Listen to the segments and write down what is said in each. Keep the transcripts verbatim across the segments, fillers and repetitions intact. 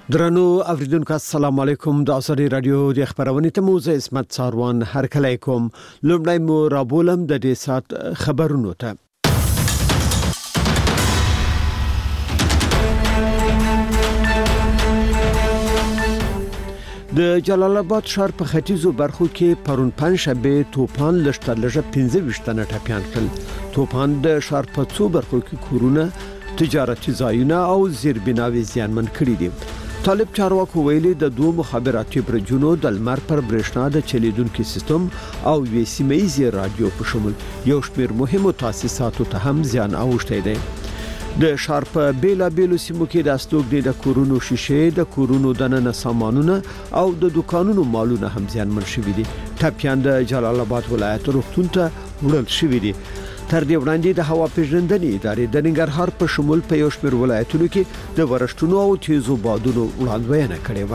درنو اوریدونکو السلام علیکم د ازری رادیو د خبرونه ته موزه اسمت ساروان هر کله کوم لومړی مو رابولم د دې سات خبرونو ته د جلال آباد ښار په ختیځو برخو کې پرون پنځشنبه توپان لشتر لږه پنځه ویشت ټپيان کړل. توپان د ښار په څو برخو کې کورونه تجارتي ځایونه او زیربناوي زیانمن کړي دي. طالب چارواکو ویلي د دوه مخابراتي برجونو د لمر پر برېښنا د چلیدونکو سیستم او وی سیمایي رادیو په شمول یو شمېر مهمو تاسیساتو ته هم زیان اوښتی دی. د ښار په بیلا بیلو سیمو کې د استوګنې د کورونو شیشې د کورونو دننه سامانونه او د دکانونو مالونه هم زیانمن شوي دي. ټپيان د جلال آباد ولایت روغتون ته وړل شوي دي. تر دې وړاندې د هوا پیژندنې ادارې د ننګرهار په شمول په یو شمېر ولایتونو کې د ورښتونو او تیزو بادونو وړاندوینه کړې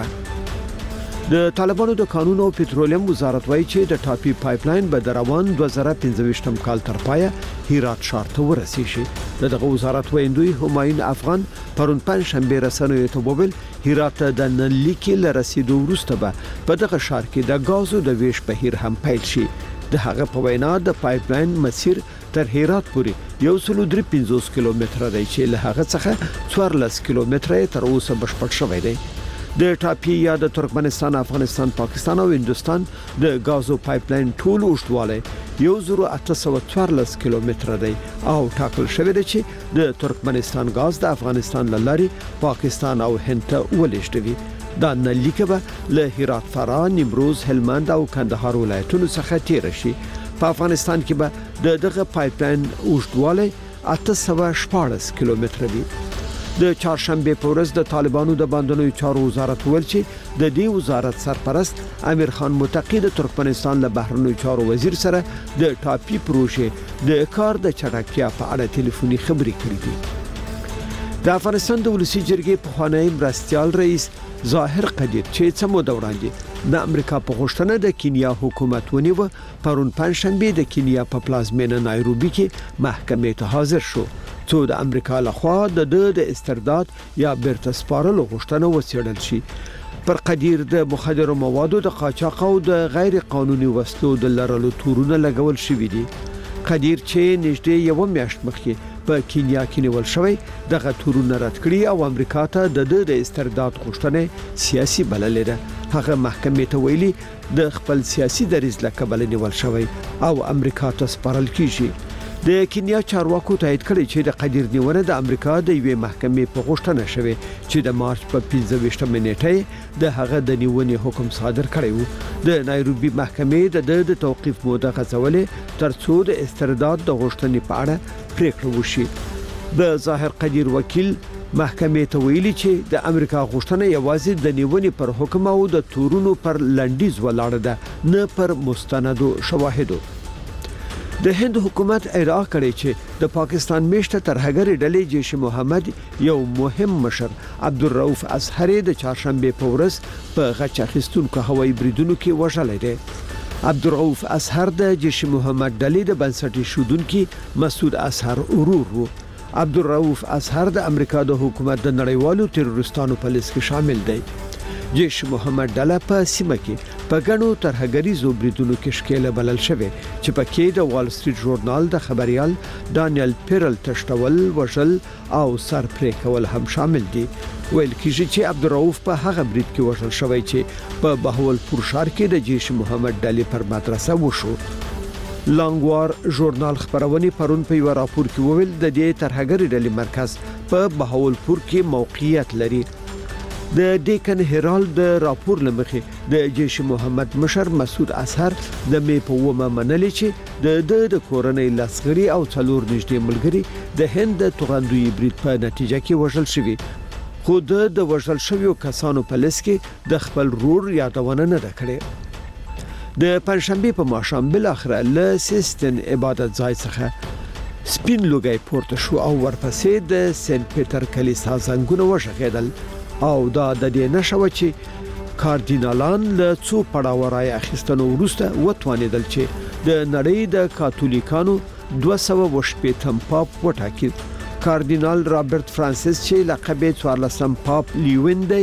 و. د طالبانو د قانون او پټرولیم وزارت وایي چې د ټاپي پایپ لاین به د روان دوه زره پنځه کال تر پایه هرات ښار ته ورسیږي. دغه وزارت ویندوی همایون افغان پرون پنځشنبه رسنیو ته وویل هرات د نن لیکي لرسیدو وروسته به په دغه ښار کې د غازو د ویش بهیر هم پیل شي. د هغه په وینا د پایپ لاین مسیر تر هرات پورې یو سل درې پنځوس کیلومتره دی چې له هغه څخه څوارلس کیلومتره تر اوسه بشپړ شوی دی. د ټاپي یا د ترکمنستان، افغانستان، پاکستان او هندستان د غازو پایپ لاین ټول اوږدوالی یو زر اته سوه څوارلس کیلومتره دی او ټاکل شوی دی چې د ترکمنستان غاز د افغانستان له لارې پاکستان او هند ته ولېږدوي. دا نلیکه به له هرات، فراه، نیمروز، هلمند او کندهار ولایتونو څخه تیر شي. په افغانستان کې به د دغه پایپ لاین اوږدوالی اته سوه شپاړس کیلومتره وي. د چهارشنبه په ورځ د طالبانو د باندنیو چارو وزارت ویل چې د دې وزارت سرپرست امیر خان متقی د ترکمنستان له بهرنیو چارو وزیر سره د ټاپي پروژې د کار د چټکتیا په اړه ټلیفوني خبرې کړې دي. د افغانستان د ولسی جرګې پخوانی مرستیال رئیس ظاهر قدیر چې څه موده وړاندې د امریکا په غوښتنه د کینیا حکومت ونیو پرون پنځشنبه د کینیا په پلازمینه نایروبي کې محکمې ته حاضر شو څو د امریکا لخوا د د استرداد یا بیرته سپارلو غوښتنه وڅېړل شي. پر قدیر د مخدر موادو د قاچاق او د غیر قانوني وسلو د لرلو تورونه لګول شوي دي. قدیر چې نږدې یو میاشت مخکې په کینیا کې نیول شوی دغه تورونه رد کړی او امریکا ته د د استرداد غوښتنه سیاسي بللې ده. هغه محکمې ته ویلي د خپل سیاسي دریځ له کبله نیول شوی او امریکا ته سپارل کیږي. د کینیا چارواکو تایید کړی چې د قدیر نیونه د امریکا د یوې محکمې په غوښتنه شوی چې د مارچ په پنځه ویشتمه نیټه د هغه د نیونې حکم صادر کړی و. د نایروبي محکمې د د توقيف موده غځولې ترڅو د استرداد د غوښتنې په اړه پریکړه وشي. د ظاهر قدیر وکیل محکمې ته ویلي چې د امریکا غوښتنه یوازې د نیونې پر حکم او د تورونو پر لنډیز ولاړه ده نه پر مستندو شواهدو. د هند حکومت ادعا کړې چې د پاکستان میشته ترهګر ډلې جیش محمد یو مهم مشر عبدالرؤف اصهري د چهارشنبه په ورځ په غچ اخیستونکو هوایي بریدونو کې وژل دی. عبدالرؤف اصهر د جیش محمد ډلې د بنسټ ایښودونکو مسعود اصهر ورور وو. عبدالرؤف اصهر د امریکا د حکومت د نړیوالو تروریستانو په لیست کې شامل دی. جیش محمد ډله په سیمه کې په ګڼو ترهګریزو بریدونو کې ښکېله بلل شوی چې پکې د وال سټریټ ژورنال د خبريال دانیل پیرل تشتول، وژل او سر پرې کول هم شامل دي. ویل کېږي چې عبدالرؤف په هغه برید کې وژل شوی چې په بهاولپور ښار کې د جیش محمد ډلې پر مدرسه وشو. لانګوار ژورنال خبرونه پرون په یو راپور کې وویل د دې ترهګری ډلې مرکز په بهاولپور کې موقعیت لري. د ډیکن هرالد د راپور لمخې د جیش محمد مشر مسعود اصهر د مې په ومه منلې چې د د کورنۍ لاسغري او څلور نږدې ملګري د هند د توغندوی برید په نتیجه کې وژل شوي. خو د وژل شویو کسانو په لیست کې د خپل رور یادونه نه ده کړې. د پنځشنبه په ماښام بل اخره له سیستن عبادت ځای څخه سپین لوګي پورته شو او ورپسې د سنت پیټر کلیسا زنګونه وشغیدل او دا د دې نشو چې کاردینالان له څو پړاو راي اخیستنو وروسته وتوانیدل چې د نړۍ د کاتولیکانو دوه سوه وشپېتم پاپ وټاکي. کاردینال رابرټ فرانسیس چې لقب یې څوارلسم پاپ لیوین دی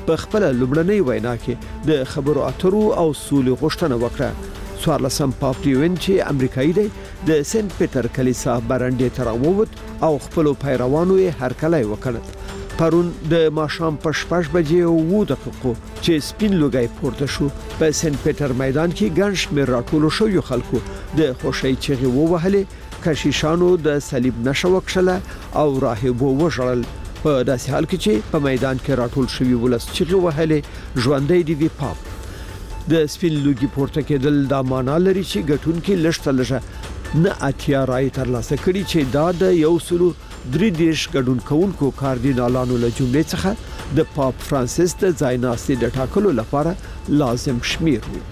په خپل لومړنۍ وینا کې د خبرو اترو او سولې غوښتنه وکړه. څوارلسم پاپ لیون چې امریکایي دی د سنت پیټر کلیسا برنډې ته راووت او خپل پیروانو یې هرکلی وکړ. پرون د ماښام په شپږ بجې او اووه دقیقو چې سپین لوګي پورته شو په سنت پیټر میدان کې ګڼ شمېر راټول شوی خلکو د خوشی چغې ووهلې، کشیشانو د صلیب نښه وکړه او راهبو وژړل. په داسې حال کې چې په میدان کې راټول شوی ولس چغې وهلې ژوندۍ دی وی پاپ. د سپین لوګي پورته کېدل د معنا لري چې ګټونکو لښته لږه نه اتیا راي ترلاسه کړي چې دا د یو سلو درې دیش ګډون کوونکو کاردینالانو له جملې څخه د پاپ فرانسیس د ځایناستي د ټاکلو لپاره لازم شمیر وو.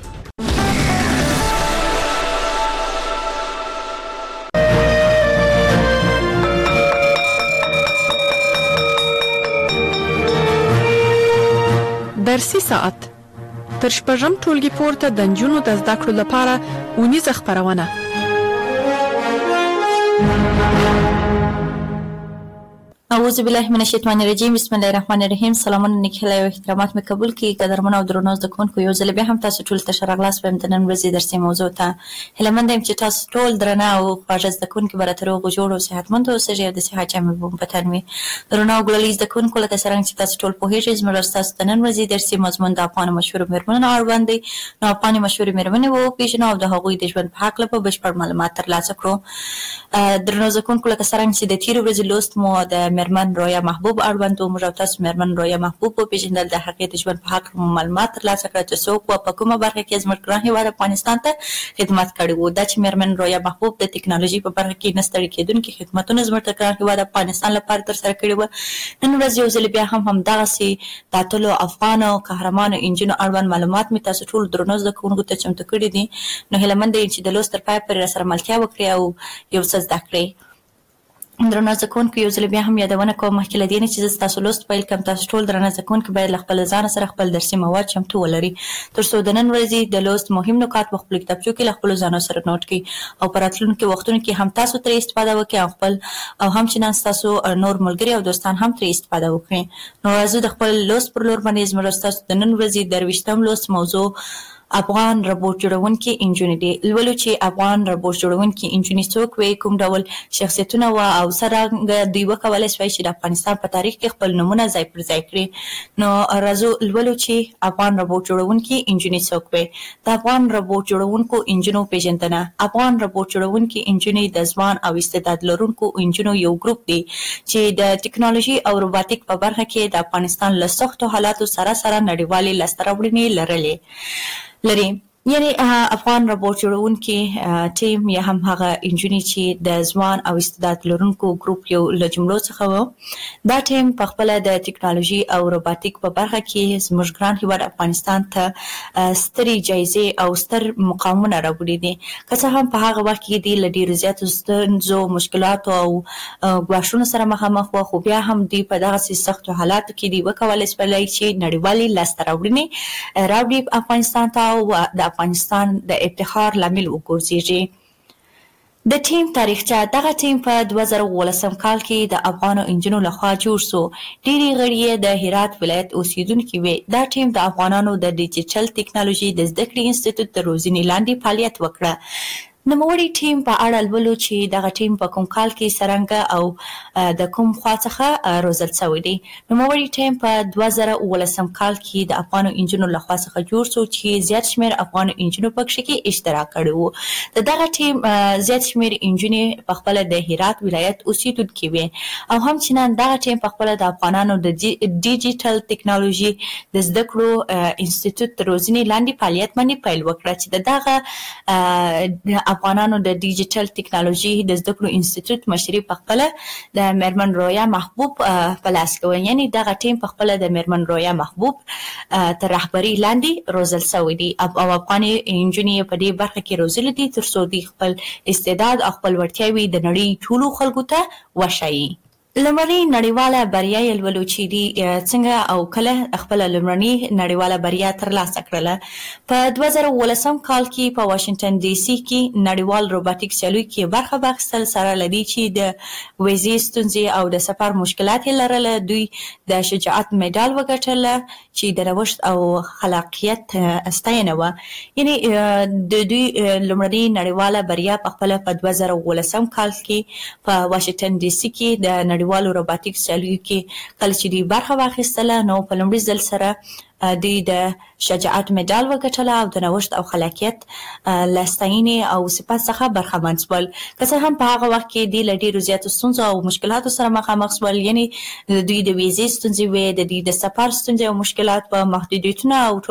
درسي ساعت تر شپږم ټولګي پورته د نجونو د زده کړو لپاره ونیزه خبرونه. اعوذ بالله من الشیطان الرجیم. بسم الله الرحمن الرحیم. سلامونه نیکهیله او احترامات مې قبول کړئ. قدرمن او درنو زده کوونکو، یو ځل بیا هم تاسو ټول ته ښه راغلاست په نن ورځې درسي موضوع ته. هیله مند یم چې تاسو ټول درنه او خواږه زده کوونکي به راته روغ جوړ او صحتمند اوسئ او د صحت جامې به مو په تن وي. درنو او ګلالي زده کوونکو، لکه څرنګه چې تاسو ټول پوهېږئ، زموږ ستاسو د نن ورځې درسي مضمون د افغانو مشهورو مېرمنو اړوند دی. نو افغاني مشهورې مېرمنې به وپېژنو او د هغوی د ژوند په هکله به بشپړ معلومات ترلاسه کړو. درنو زده کوونکو، لکه څرنګه چې د تېرې ورځې لوست مو د مېرمن رویا محبوب اړوند موږ او تاسو مېرمن رویا محبوب وپېژندل، د هغې د ژوند په هکله معلومات ترلاسه کړل چې څوک وه، په کومه برخه کې زموږ ګران هېواد افغانستان ته خدمت کړی و. دا چې مېرمن رویا محبوب د ټکنالوژي په برخه کې نه ستړي کېدونکي خدمتونه زموږ د ګران هېواد افغانستان لپاره ترسره کړي وو. نن ورځ یو ځل بیا هم همدغسې د اتلو افغانو قهرمانو انجونو اړوند معلومات مې تاسو ټولو درنو زده کوونکو ته چمتو کړي دي. نو هیله مند یم چې د لوست تر پایه پورې راسره ملتیا وکړئ او یو څه زده کړئ. درنو زده کوونکو، یو ځل بیا هم یادونه کوم مخکې له دې نه چې زه ستاسو لوست پیل کړم، تاسو ټول درنه زده کوونکي باید له خپل ځانه سره خپل درسي مواد چمتو ولري تر څو د نن ورځې د لوست مهم نکات په خپلو کتابچو کې له خپلو ځانو سره نوټ کړئ او په راتلونکي وختونو کې هم تاسو ترې استفاده وکړئ او خپل او همچنان ستاسو نور ملګري او دوستان هم ترې استفاده وکړي. نو راځو د خپل لوست پر لور باندې زموږ ستاسو د نن ورځې درویشتم لوست موضوع افغان روبوټ جوړونکي انجونې دي. لولو چې افغان روبوټ جوړونکي انجونې څوک وي، کوم ډول شخصیتونه وه او څرنګه دوی وکولی شوی چې د افغانستان په تاریخ کې خپل نومونه ځای پر ځای کړي. نو راځو لولو چې افغان روبوټ جوړونکي انجونې څوک وي. د افغان روبوټ جوړونکو انجونو پیژندنه. افغان روبوټ جوړونکي انجونې د ځوان او استعداد لرونکو انجونو یو ګروپ دی چې د ټکنالوژي او روباتیک په برخه کې د افغانستان له سختو حالاتو سره سره نړیوالې لاسته راوړنې لرلې لري. یعنی افغان روبوټ جوړونکي ټیم یا هم هغه انجونې چې د ځوان او استعداد لرونکو ګروپ یو له جملو څخه و. دا ټیم په خپله د ټکنالوژي او روباتیک په برخه کې زموږ ګران هېواد افغانستان ته سترې جایزې او ستر مقامونه راوړي دي. که څه هم په هغه وخت کې دوی له ډېرو زیاتو ستونزو، مشکلاتو او ګواښونو سره مخامخ وه، خو بیا هم دوی په دغسې سختو حالاتو کې دوی وکولی شولی چې نړیوالې لاسته راوړنې راوړي افغانستان ته او د افغانستان د افتخار لامل وګرځېږي. د ټیم تاریخچه. دغه ټیم په دوه زره اوولسم کال کې د افغانو انجونو لخوا جوړ شو. ډېرې غړي یې د هرات ولایت اوسیدونکي وې. دا ټیم د افغانانو د ډیجیټل ټکنالوژي د زده کړې انسټیټیوټ د روزنې لاندې فعالیت وکړه. نوموړي ټیم په اړه لولو چې دغه ټیم په کوم کال کې څرنګه او د کوم خوا څخه روزل شوی دی. نوموړي ټیم په دوه زره اوولسم کال کې د افغانو انجونو لخوا څخه جوړ شو چې زیات شمېر افغانو انجونو پکښې کې اشتراک کړی و. د دغه ټیم زیات شمېر انجونې په خپله د هرات ولایت اوسیدونکي وې او همچنان دغه ټیم په خپله د افغانانو د ډیجیټل ټکنالوژي د زده کړو انسټیټیوټ د روزنې لاندې فعالیت باندې پیل وکړه چې د دغه افغانانو د ډیجیټل ټکنالوژي د زده کړو انسټیټیوټ مشري په خپله د مېرمن رویا محبوب په لاس کې وه. یعنې دغه ټیم په خپله د مېرمن رویا محبوب تر رهبرۍ لاندې روزل شوی دی او افغاني انجونې په دې برخه کې روزلي دي تر څو دوی خپل استعداد او خپل وړتیاوې د نړۍ ټولو خلکو ته وښایي. لمړی نړیواله بریا یې لولو چې دی څنګه او کله خپل لمړني نړیواله بریا ترلاسه کړله. په دوه زره اوولسم کال کې په واشنگټن ډي سي کې نړیوال روباټیک سیالۍ کې برخه واخیستل، سره لدی چې د ویزې ستونزې او د سفر مشکلات یې لرله. دوی د شجاعت مډال وګټله چې د نوښت او خلاقیت ستاینه وه. یعنی د دوی لمړني نړیواله بریا په خپله په دوه زره اوولسم کال کې په واشنګټن ډي سي کې د نړیوالو روباټیک سیالیو کې کله چې دوی برخه واخیستله، نو په لومړي ځل سره دوی د شجاعت مډال وګټله او د نوښت او خلاقیت له ستاینې او صفت څخه برخمن شول. که څه هم په هغه وخت کې دوی له ډېرو زیاتو ستونزو او مشکلاتو سره مخامخ شول. یعنې د دوی د ویزې ستونزې وې، د دوی د سفر ستونزې او مشکلات وه، محدودیتونه او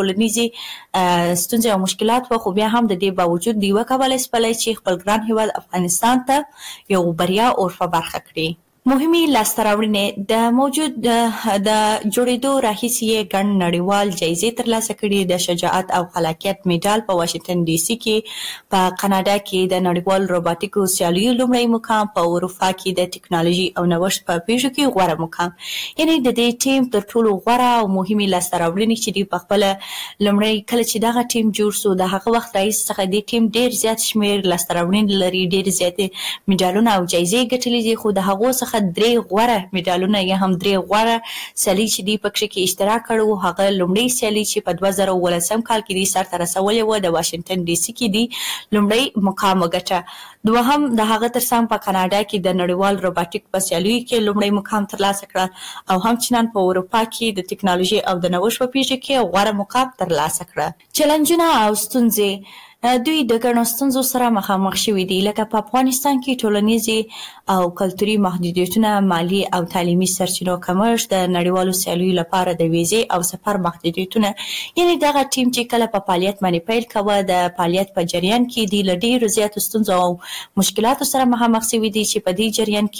ټولنیزې ستونزې او مشکلات وه، خو بیا هم د دې باوجود دوی وکولی شولی چې خپل ګران هېواد افغانستان ته یو بریا اور په برخه کړي. مهمې لاسته راوړنې د موجود د جوړېدو راهیسې یې ګڼ نړیوال جایزې ترلاسه کړي. د شجاعت او خلاقیت مډال په واشنګټن ډي سي کې، په کاناډا کې د نړیوال روباټیکو سیالیو لومړی مقام، په اروپا کې د ټکنالوژي او نوښت په پیښو کې غوره مقام. یعنې د دې ټیم تر ټولو غوره او مهمې لاسته راوړنې چې دوی په خپله لومړی کله چې دغه ټیم جوړ سو، د هغه وخت راهیسې څخه دې ټیم ډېر زیات شمېر لاسته راوړنې لري، ډېرې زیاتې مډالونه او جایزې ګټلې دي. خو د هغو څخه درې غوره مډالونه یا هم درې غوره سیالۍ چې دوی پکې کې اشتراک کړی، هغه لومړی سیالي چې په دوه زره اوولسم کال کې دوی سرته رسولې وه، د واشنګټن ډي سي کې دوی لومړی مقام وګټه. دوهم د هغه ترڅنګ په کاناډا کې د نړیوال روباټیک په سیالیو کې لومړی مقام ترلاسه کړه، او همچنان په اروپا کې د ټکنالوژي او د نوښت په پیښو کې غوره مقام ترلاسه کړه. چیلنجونه او ستونزې دوی د ګڼو ستونزو سره مخامخ شوي دي، لکه په افغانستان کې ټولنیزې او کلتوري محدودیتونه، مالي او تعلیمي سرچینو کمښت، د نړیوالو سیالیو لپاره د ویزې او سفر محدودیتونه. یعنې دغه ټیم چې کله په فعالیت باندې پیل کوه، د فعالیت په جریان کې دوی له ډېرو زیاتو ستونزو او مشکلاتو سره مخامخ شوي دي، چې په دې جریان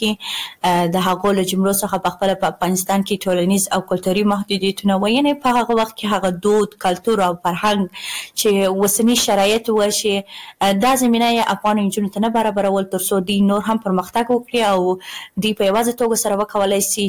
کې د هغو له جملو څخه په خپله په افغانستان کې ټولنیز او کلتوري محدودیتونه وه. یعنې په هغه وخت کې هغه دود، کلتور او فرهنګ چې اوسني شرایط و چې دا زمینه یې افغان نجونو ته نه برابرول، تر څو دوی نور هم پرمختګ وکړي او دوی په یوازې توګه سره وکولی شي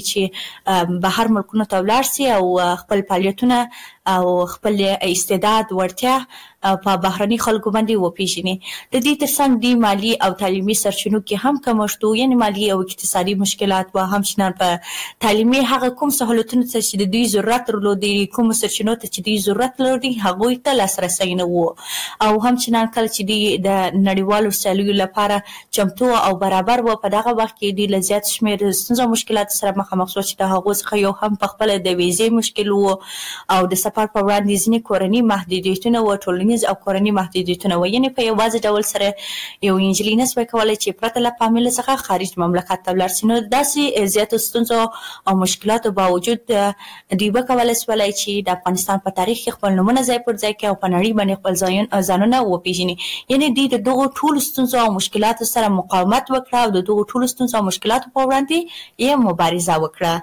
چې بهر ملکونو ته ولاړ شي او خپل فعالیتونه او خپل استعداد، وړتیا په بهرني خلکو باندې وپېژني. د دې ترڅنګ دوی مالي او تعلیمي سرچینو کې هم کمښت و، یعنې مالي او اقتصادي مشکلات و. همچنان په تعلیمي هغه کوم سهولتونو ته چې د دوی ضرورت درلودی، کومو سرچینو ته چې دوی ضرورت لري، هغوی ته لاسرسی نه و. او همچنان کله چې دوی د نړیوالو سیالیو لپاره چمتو او برابر و، په دغه وخت کې دوی له زیات شمېر ستونزو او مشکلاتو سره مخامخ شول، چې د هغو څخه یو هم په خپله د ویزې مشکل و، او د سفر په وړاندې ځینې کورني محدودیتونه و، ټولنیز او کورني محدودیتونه و. یعنې په یوازې ډول سره یو نجلۍ نشوای کولی چې پرته له فامیل څخه خارج مملکت ته ولاړ شي. نو داسې زیاتو ستونزو او مشکلاتو باوجود دوی وکولی شولی چې د افغانستان په تاریخ کې خپل نومونه ځای پر ځای کړي او په نړۍ باندې خپل ځانونه وپېژني. یعنې دوی د دغو ټولو ستونزو او مشکلاتو سره مقاومت وکړه او د دغو ټولو ستونزو او مشکلاتو په وړاندې یې مبارزه وکړه.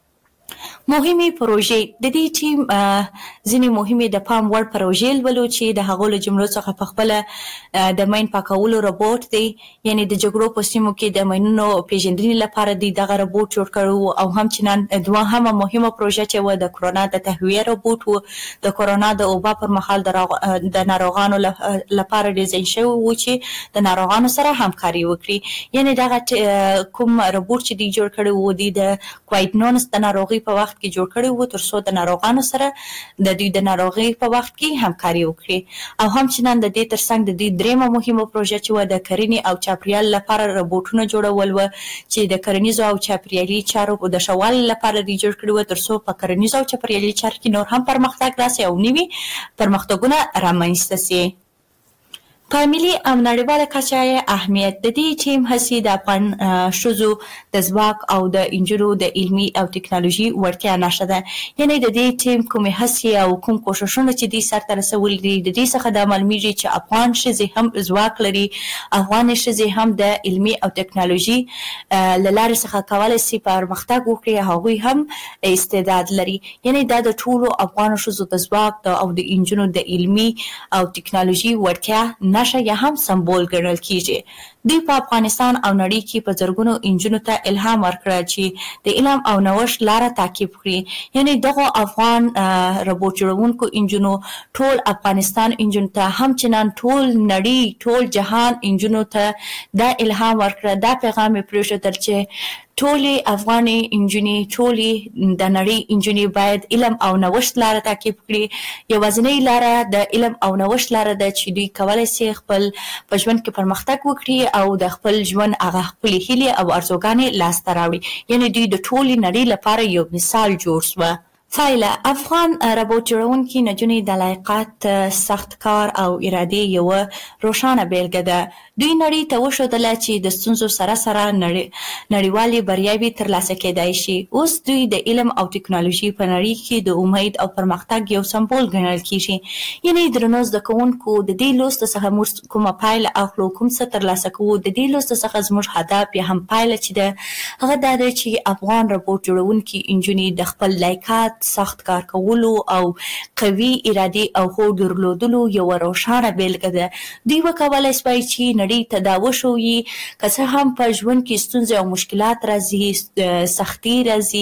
مهمې پروژې د دې ټیم ځینې مهمې د پام وړ پروژې لولو، چې د هغو له جملو څخه په خپله د مین پاکولو روبوټ دی. یعنې د جګړو په سیمو کې د مینونو پیژندنې لپاره دوی دغه روبوټ جوړ کړی و. او همچنان دوهمه مهمه پروژه چې وه د کرونا د تهویه روبوټ و. د کرونا د وبا پر مهال د ناروغانو لپاره ډیزاین شوی و چې د ناروغانو سره همکاري وکړي. یعنې دغه کوم روبوټ چې دوی جوړ کړی و، دوی د کوویډ ناینټین د ناروغۍ په وخت کې جوړ کړی و، تر څو د ناروغانو سره د دوی د ناروغۍ په وخت کې همکاري وکړي. او همچنان د دې ترڅنګ د دوی درېیمه مهمه پروژه چې وه د کرنې او چاپریال لپاره روبوټونه جوړول و، چې د کرنیزو او چاپریالي چارو د ښه والي لپاره دوی جوړ کړي و، تر څو په کرنیزو او چاپریالي چارو کې نور هم پرمختګ راسي او نوي پرمختګونه رامنځته سي. په ملي او نړیواله کچه یې اهمیت د دې ټیم هڅې د افغان ښځو د ځواک او د نجونو د علمي او ټکنالوژي وړتیا نښه ده. یعنې د دې ټیم کومې هڅې او کوم کوښښونه چې دوی سرته رسولي دي، د دې څخه دا معلومیږي چې افغان ښځې هم ځواک لري، افغانې ښځې هم د علمي او ټکنالوژي له لارې څخه کولی شي پرمختګ وکړي، هغوی هم استعداد لري. یعنې دا د ټولو افغانو ښځو د ځواک او د نجونو د علمي او ټکنالوژي وړتیا نشه یا هم سمبول ګڼل کیږي. دوی په افغانستان او نړۍ کې په زرګونو انجونو ته الهام ورکړ چې د علم او نوښت لاره تعقیب کړي. یعنی دغه افغان روبوټ جوړونکو انجونو ټول افغانستان انجون ته همچنان ټول نړۍ ټول جهان انجونو ته دا الهام ورکړ. دا پیغام یې پرېښودل چې ټولې افغاني انجونې ټولې د نړۍ انجونې باید علم او نوښت لاره تعقیب کړي. یوازینۍ لاره د علم او نوښت لاره ده چې دوی کولی شي خپل په ژوند کې پرمختګ وکړي او د خپل ژوند هغه خپلې هیلې او ارزوګانې لاسته راوړي. یعنې دوی د ټولې نړۍ لپاره یو مثال جوړ شوه. فایله افغان روبوټ جوړونکي نجونې د لیاقت، سخت کار او ارادې یوه روښانه بیلګه ده. دوی نړۍ ته وښودله چې د ستونزو سره سره نړیوالې بریاوې ترلاسه کېدای شي. اوس دوی د علم او ټکنالوژي په نړۍ کې د امید او پرمختګ یو سمبول ګڼل کیږي. یعنې درنو زده کوونکو د دې لوست څخه موږ کومه پایله اخلو، کوم څه ترلاسه کوو. د دې لوست څخه زموږ هدف یا هم پایله چې ده هغه دا ده چې افغان روبوټ جوړونکي انجونې د خپل لیاقت، سخت کار کولو او قوي ارادې او هوډ درلودلو یو روښانه بیلګه ده. دوی وکولای شوای چې نړۍ ته دا وښوي که څه هم په ژوند کې ستونزې او مشکلات راځي، سختي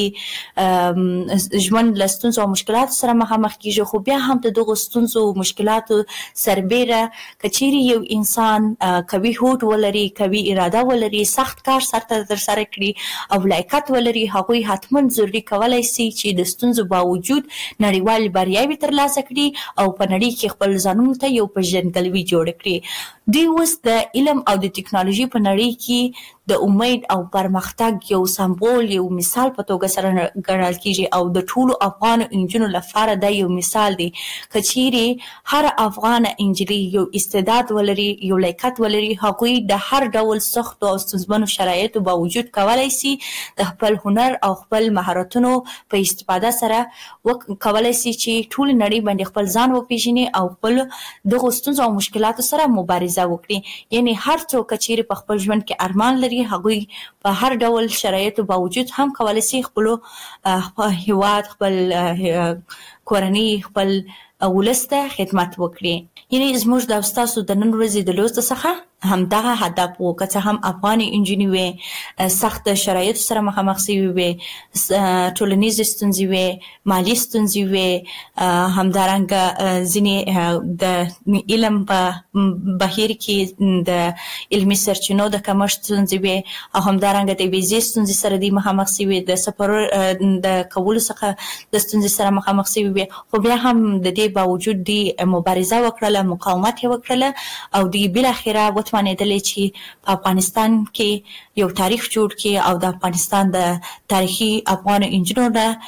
راځي، ژوند له ستونزو او مشکلاتو سره مخامخ کیږي، خو بیا هم د دغو ستونزو او مشکلاتو سربیره که چیرې یو انسان قوي هوډ ولري، قوي اراده ولري، سخت کار سرته ترسره کړي او لیاقت ولري، هغوی حتما ضروري کولی شي چې د ستونزو باوجود نړیوال بریاوې ترلاسه کړي او په نړۍ کې خپل ځانونو ته یو پیژندګلوي جوړه کړي. دوی اوس د علم او د ټکنالوژي په نړۍ کې د امید او پرمختګ یو سمبول، یو مثال په توګه سره ګڼل کیږي او د ټولو افغان انجونو لپاره دا یو مثال دی. که چیرې هر افغان انجلۍ یو استعداد ولري، یو لیاقت ولري، هغوی د هر ډول سختو او ستونزمنو شرایطو باوجود کولی شي د خپل هنر او خپل مهارتونو په استفاده سره کولی شي چې ټول نړۍ باندې خپل ځان وپیژني او خپل دغو ستونزو او مشکلاتو سره مبارزه وکړي. یعنی هر څوک که چیرې په خپل ژوند کې ارمان لري، هغوی په هر ډول شرایطو باوجود هم کولی شي خپلو هیواد، خپل کورنۍ، خپل ولس ته خدمت وکړي. یعنی زموږ د ستاسو د نن ورځې د لوست څخه همدغه هدف و. که څه هم افغاني انجونې وې، سخت شرایطو سره مخامخ شوي وې، ټولنیزې ستونزې وې، مالي ستونزې وې، همدارنګه ځینې د علم په بهیر کې د علمي سرچینو د کمښت ستونزې وې او همدارنګه د ویزې ستونزې سره دوی مخامخ شوي، د سفر د کولو څخه د ستونزې سره مخامخ شوي وې، خو بیا هم د دې باوجود دوی مبارزه وکړله، مقاومت یې وکړله او دوی بالاخره وتوانېدلې چې په افغانستان کې یو تاریخ جوړ کړي او د افغانستان د تاریخي افغان انجونو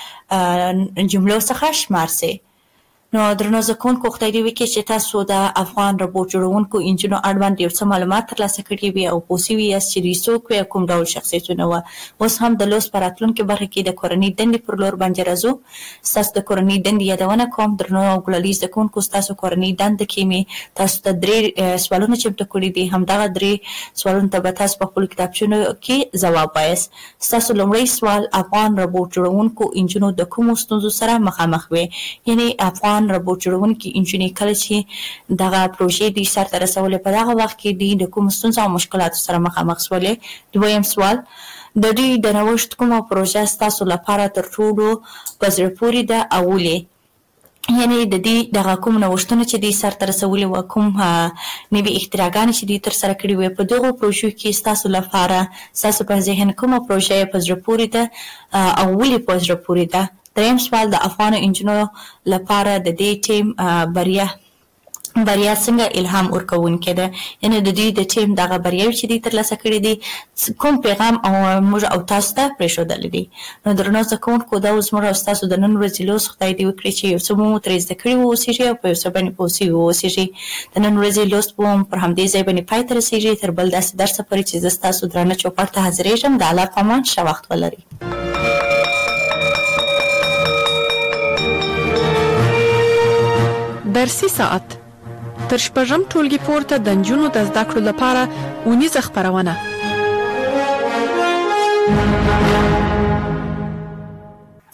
د جملو څخه شمار سي. نو درنو زده کوونکو خدای دې وکړي چې تاسو د افغان روبوټ جوړونکو انجونو اړوند یو څه معلومات ترلاسه کړي وي او پوه شوي یاست چې دوی څوک وي او کوم ډول شخصیتونه وه. اوس هم د لوست په راتلونکې برخه کې د کورنۍ دندې پر لور باندې راځو. ستاسو د کورنۍ دندې یادونه کوم. درنو او ګلالي زده کوونکو ستاسو کورنۍ دنده کې مې تاسو ته درې سوالونه چمتو کړي دي. همدغه درې سوالونو ته به تاسو په خپلو کتابچونو کې ځواب وایاست. ستاسو لومړی سوال: افغان روبوټ جوړونکو انجونو د کومو ستونزو سره مخامخ وي؟ یعنې افغان روبوټ جوړونکي انجونې کله چې دغه پروژې دوی سرته رسولې په دغه وخت کې دوی د کومو ستونزو او مشکلاتو سره مخامخ شولې. دویم سوال: د دوی د نوښت کومه پروژه ستاسو لپاره تر ټولو په زړه پورې ده او ولې؟ یعنې د دې دغه کوم نوښتونه چې دوی سرته رسولي وه، کوم نوي اختراعګانې چې دوی ترسره کړي وې، په دغو پروژو کې ستاسو لپاره ستاسو په ذهن کومه پروژه یې په زړه پورې ده او ولې په زړه پورې ده؟ دریم سوال: د افغانو انجونو لپاره د دې ټیم بریا بریا څنګه الهام ورکوونکې ده؟ یعنې د دوی د ټیم دغه بریاوې چې دوی ترلاسه کړي دي کوم پیغام او موږ او تاسو ته پرېښودلی دي؟ نو درنو زده کوونکو دا اوس موږ او ستاسو د نن ورځې لوست خدای دې وکړي چې یو څه مو ترې زده کړي واوسېږي او په یو څه باندې پوه شوي واوسېږي. د نن ورځې لوست به هم پر همدې ځای باندې پای ته رسېږي. تر بل داسې درسه پورې چې زه ستاسو درانه چوپړ ته حاضرېږم. د الله په امان، ښه وخت ولرئ. درسي ساعت تر شپږم ټولګي پورته د نجونو د زده کړو لپاره اونیزه خپرونه.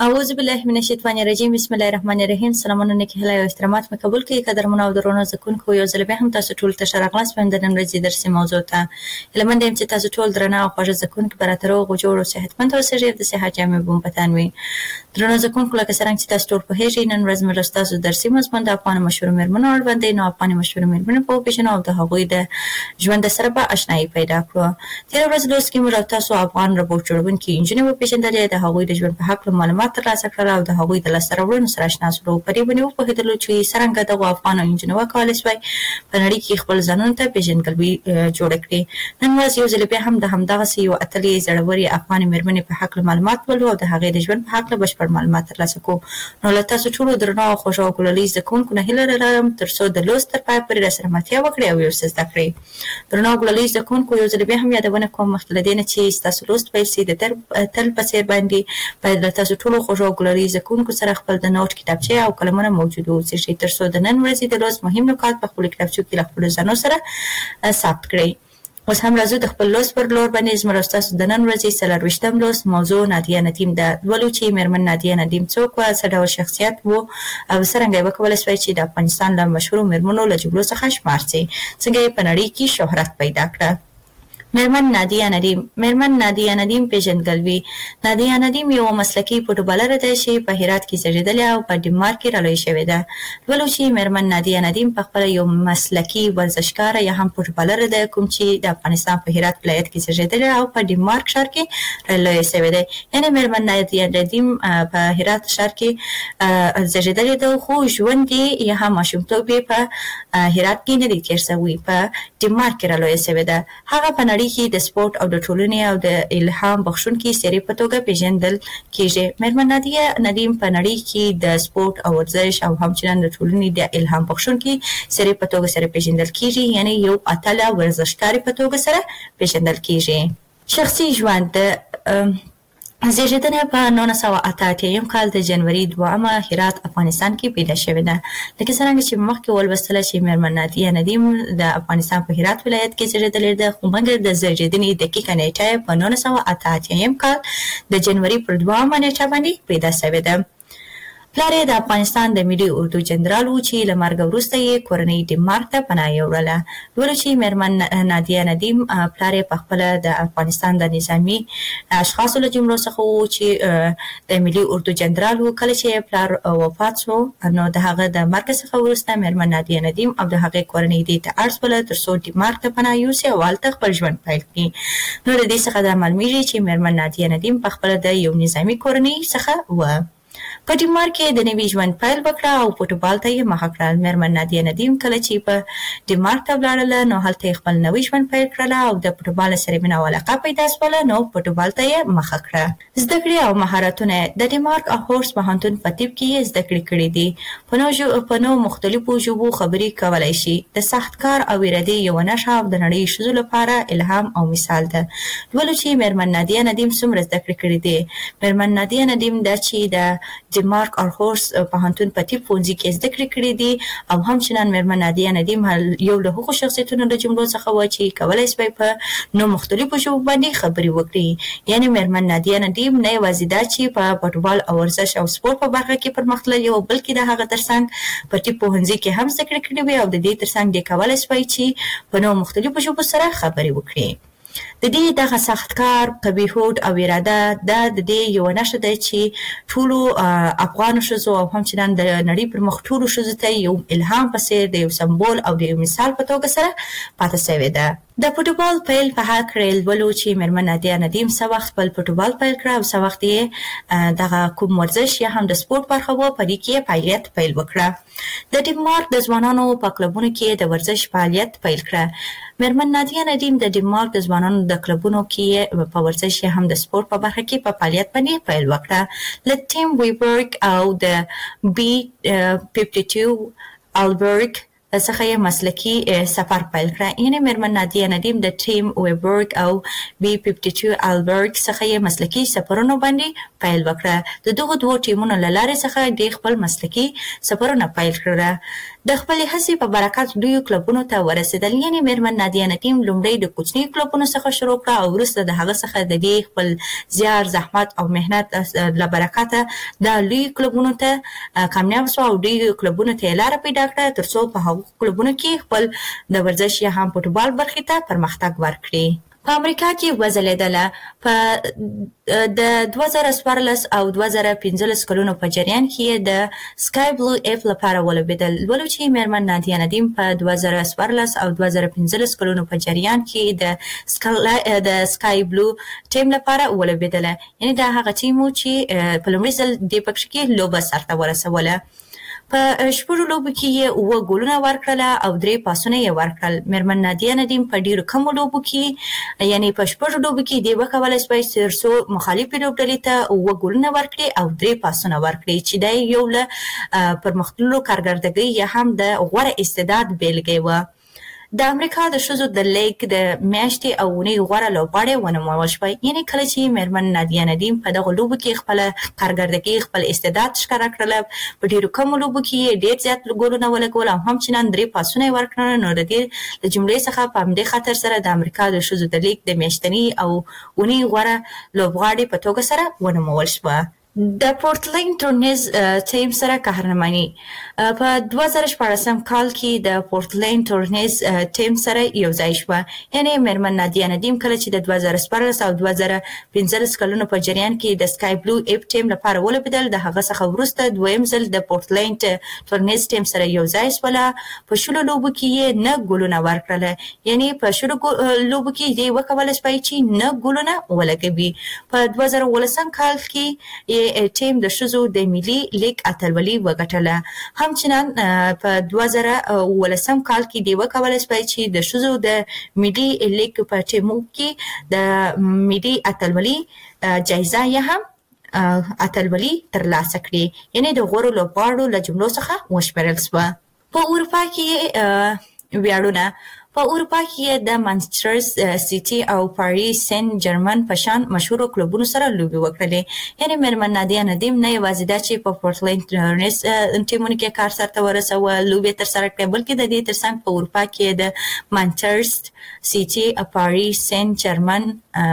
اعوذ بالله من الشیطان الرجیم بسم الله الرحمن الرحیم. سلامونه نیک هیله او احترامات مې قبول کړئ قدرمنو او درنو زکونکو یو ځل بیا هم تاسو ټول ته ښه راغلاست په د نن ورځې درسي موضوع ته. هیله مند یم چې تاسو ټول درنه او خوږه زکونکي به راته روغ جوړ او صحتمند اوسئ. د صحت جامې بوم پتان وي درنو زکونکو لکه څرنګه چې تاسو ټول پوهیږئ نن ورځ مې تاسو درسي مضمون د افغان مشهور میرمنو اړوند نو افغان مشهور میرمنو په پیژنو او د هغوی د ژوند سره به آشنایي پیدا کړو. تیر ورځ لوست کې موږ تاسو افغان رپورټ جوړونکي انجنیر وپېژندلې د هغوی د ژوند په حق معلومات ترلاسه کړل او د هغوی د لاسته راوړنو سره آشنا شولو. په دې باندې وپوهېدلو چې څرنګه دغو افغان انجنیرو وکولی شوای په نړۍ کې خپل ځانونو ته پېژندګلوي جوړه کړي. نن ورځ یو ځل بیا هم د همدغسې یو اتلې زړورې افغانې مېرمنې په هکله معلومات ولرو او د هغې د ژوند په هکله بشپړ معلومات ترلاسه کړو. نو له تاسو ټولو درنو او خوږو او ګلالي زده کوونکو نه هیله لرم تر څو د لوست تر پایه پورې راسره ملتیا وکړئ او یو څه زده کړئ. درنو او ګلالي زده کوونکو یو ځل بیا هم یادونه کوم مخکې له دې نه چې ستاسو لوست پیل سي د تل په څېر باندې باید له تاسو ټولو خوږو او ګلالي زده کوونکو سره خپل د نوټ کتابچې او قلمونه موجود واوسي تر څو د نن ورځې د لوست مهم نکات په خپلو کتابچو کې له خپلو ځانو سره ثبت کړئ. اوس هم راځو د خپل لوست پر لور باندې زموږ او ستاسو د نن ورځې څلرویشتم لوست موضوع نادیه ندیم ده. لولو چې مېرمن نادیه ندیم څوک وه، څه ډول شخصیت و او څرنګه یې وکولی شوی چې د افغانستان له مشهورو مېرمنو له جملو څخه شمار شي، څنګه یې په نړۍ کې شهرت پیدا کړه. مېرمن نادیه ندیم مېرمن نادیه ندیم پېژندګلوي. نادیه ندیم یوه مسلکي فوټبالره ده چې په هرات کې زېږېدلې او په ډنمارک کې رالویې شوې ده. لولو چې مېرمن نادیه ندیم پخپله یو مسلکي ورزشکاره یا هم فوټبالره ده کوم چې د افغانستان په هرات ولایت کې زېږېدلې او په ډنمارک ښار کې رالویې شوې ده. یعنې مېرمن نادیه ندیم په هرات ښار کې زېږېدلې ده خو ژوند یې یا هم ماشومتوب یې په هرات کې نه دی تېر شوی، په ډنمارک کې رالویې شوې ده. هغه په نړۍ کې د سپورت او د ټولنې او د الهام بخښونکي څېرې په توګه پېژندل کېږي. مېرمن نادیه ندیم په نړۍ کې د سپورت او ورزش او همچنان د ټولنې د الهام بخښونکي څېرې په توګه سره پېژندل کېږي، یعنې یو اتله ورزشکارې په توګه سره پېژندل کېږي. شخصي ژوند زېږېدنه په نولس سوه اته اتیا کال د جنوري دوهمه هرات افغانستان کې پیدا شوې ده. لکه څرنګه چې مخکې ولوستله چې مېرمن نادیه ندیم د افغانستان په هرات ولایت کې زېږېدلې ده، خو مګر د زېږېدنې دقیقه نیټه یې په نولس سوه اته اتیا کال د جنوري پر دوهمه نیټه باندې پیدا شوې ده. پلار یې د افغانستان د ملي اردو جنرال و چې له مرګه وروسته یې کورنۍ ډنمارک ته پناه یوړله. لولو چې مېرمن نادیه ندیم پلار یې پخپله د افغانستان د نظامي اشخاصو له جملو څخه و چې د ملي اردو جنرال و. کله چې پلار وفات شو نو د هغه د مرګ څخه وروسته مېرمن نادیه ندیم او د هغې کورنۍ دې ته اړ شوله تر څو ډنمارک ته پناه یوسي او هلته خپل ژوند پیل کړي. نو د دې څخه دا معلومیږي چې مېرمن نادیه ندیم پخپله د یو نظامي کورنۍ څخه وه. په ډنمارک کې د نوي ژوند پیل وکړه او فوټبال ته یې مخه کړه. مېرمن نادیه ندیم کله چې په ډنمارک ته ولاړله نو هلته یې خپل نوی ژوند پیل کړله او د فوټبال سره مینه او علاقه پیدا شوله نو فوټبال ته یې مخه کړه. زده کړې او مهارتونه د ډنمارک اهورس پوهنتون په طب کې یې زده کړې کړې دي. په نو په نو مختلفو ژبو خبرې کولی شي. د سخت کار او ارادې یوه نښه او د نړۍ ښځو لپاره الهام او مثال ده. لولو چې مېرمن نادیه ندیم څومره زده کړې کړې دي. مېرمن نادیه ندیم دا چې د ډنمارک اهورس پوهنتون په طب پوهنځي کې زده کړې کړې دي او همچنان مېرمن نادیه ندیم یو له هغو شخصیتونو له جملو څخه وه چې کولی شوی په نو مختلفو ژبو باندې خبرې وکړي. یعنې مېرمن نادیه ندیم نه یوازې دا چې په فوټبال او ورزش او سپورت په برخه کې پرمختللې وه بلکې د هغه ترڅنګ په طب پوهنځي کې هم زده کړې کړې وې او د دې ترڅنګ دې کولی شوی چې په نو مختلفو ژبو سره خبرې وکړي. د دې دغه سخت کار، قوي هوډ او اراده دا د دې یوه نښه ده چې ټولو افغانو ښځو او همچنان د نړۍ پر مخ ټولو ښځو ته یو الهام په څېر د یو سمبول او د یو مثال په توګه سره پاتې شوې ده. د فوټبال پیل په هکله یې لولو چې مېرمن نادیه ندیم څه وخت خپل فوټبال پیل کړه او څه وخت یې دغه کوم ورزش یا هم د سپورت برخه وه په دې کې یې فعالیت پیل وکړه. د ډنمارک د ځوانانو په کلبونو کې د ورزش فعالیت پیل کړه. مېرمن نادیه ندیم د ډنمارک د ځوانانو د کلبونو کې په ورزش یا هم د سپورت په برخه کې په فعالیت باندې پیل وکړه. له ټیم ویبرګ او د بي پنځه دوه البرګ څخه یې مسلکي سفر پیل کړ. یعنی مېرمن نادیه ندیم د ټیم ویبرګ او بي ففټي ټو البرګ څخه یې مسلکي سفرونو باندې پیل وکړه. د دغه دوه ټیمونو له لارې څخه د خپل مسلکي سفرونه پیل کړل. د خپل هڅې په برکت لوی کلبونو ته ورسېدل. یعنی مېرمن نادیه ندیم لومړی د کوچني کلبونو څخه شروع کړه او وروسته د هغه څخه د دې خپل زیار زحمت او مهنت له برکته د لوی کلبونو ته کامیاب شو او ډېرو کلبونو ته یې لاره پیدا کړه تر څو په هغو کلبونو کې خپل د ورزش یا هم فوټبال برخې ته پرمختګ ورکړي. په امریکا کې وځلېدله. په د دوه زره څوارلس او دوه زره پنځلس کلونو په جریان کې د سکای بلو اف لپاره ولوبېدل. ولو چې مېرمن نادیه ندیم په دوه زره څوارلس او دوه زره پنځلس کلونو په جریان کې د د سکای بلو ټیم لپاره ولوبېدله. یعنی دا هغه ټیم و چې په لومړي ځل دې پکښ کې لوبه سرته ورسوله. په شپږو لوبو کې یې اووه ګولونه ورکړله او درې پاسونه یې ورکړل. مېرمن نادیه ندیم په ډېرو کمو لوبو کې یعنی په شپږو لوبو کې دې وکولی شوی تر څو مخالفې لوبډلې ته اووه ګولونه ورکړي او درې پاسونه ورکړي چې دا یو له پرمختللو کارکردګۍ یا هم د غوره استعداد بیلګې وه. د امریکا د ښځو د لیګ د میاشتې او اونۍ غوره لوبغاړې ونومول شوی. یعنې کله چې مېرمن نادیه ندیم په دغو لوبو کې خپله کارکردګي خپل استعداد ښکاره کړله. په ډېرو کمو لوبو کې یې ډېر زیات ګولونه ولګول او همچنان درې پاسونه یې ورکړل. نو د دې له جملې څخه په همدې خاطر سره د امریکا د ښځو د لیګ د میاشتني او اونۍ غوره لوبغاړې په توګه سره ونومول شوه. د پورتلینډ ټورنیز ټیم سره قهرماني. په دوه زره شپاړسم کال کې د پورتلینډ ټورنیز ټیم سره یو ځای شوه. یعنې مېرمن نادیه ندیم کله چې د دوه زره شپاړلس او دوه زره پنځلس کلونو په جریان کې د سکای بلو اف ټیم لپاره ولوبېدل. د هغه څخه وروسته دویم ځل د پورتلینډ ټورنیز ټیم سره یو ځای شوله. په شلو لوبو کې یې نه ګولونه ورکړله. یعنې په شلو لوبو کې دې وکولی شوی چې نه ګولونه ولګوي. په دوه زره اوولسم کال کې ټیم د ښځو د ملي لیګ اتلولي وګټله. همچنان په دوه زره اوولسم کال کې دې وکولی شوی چې د ښځو د ملي لیګ په ټیمو کې د ملي اتلولي جایزه یا هم اتلولي ترلاسه کړي. یعنې د غوره لوبغاړو له جملو څخه وشمېرل شوه. په اروپا کې ویاړونه. په اروپا کې د مانچستر سیټي او پاریس سن جرمن په شان مشهورو کلبونو سره لوبې وکړلې. یعنې مېرمن نادیه ندیم نه یوازې دا چې په پورتلینډ ټورنیز ټیمونو کې کار سرته ورسوه لوبې ترسره کړې بلکې د دې ترڅنګ په اروپا کې د مانچستر سیټي پاریس سن جرمن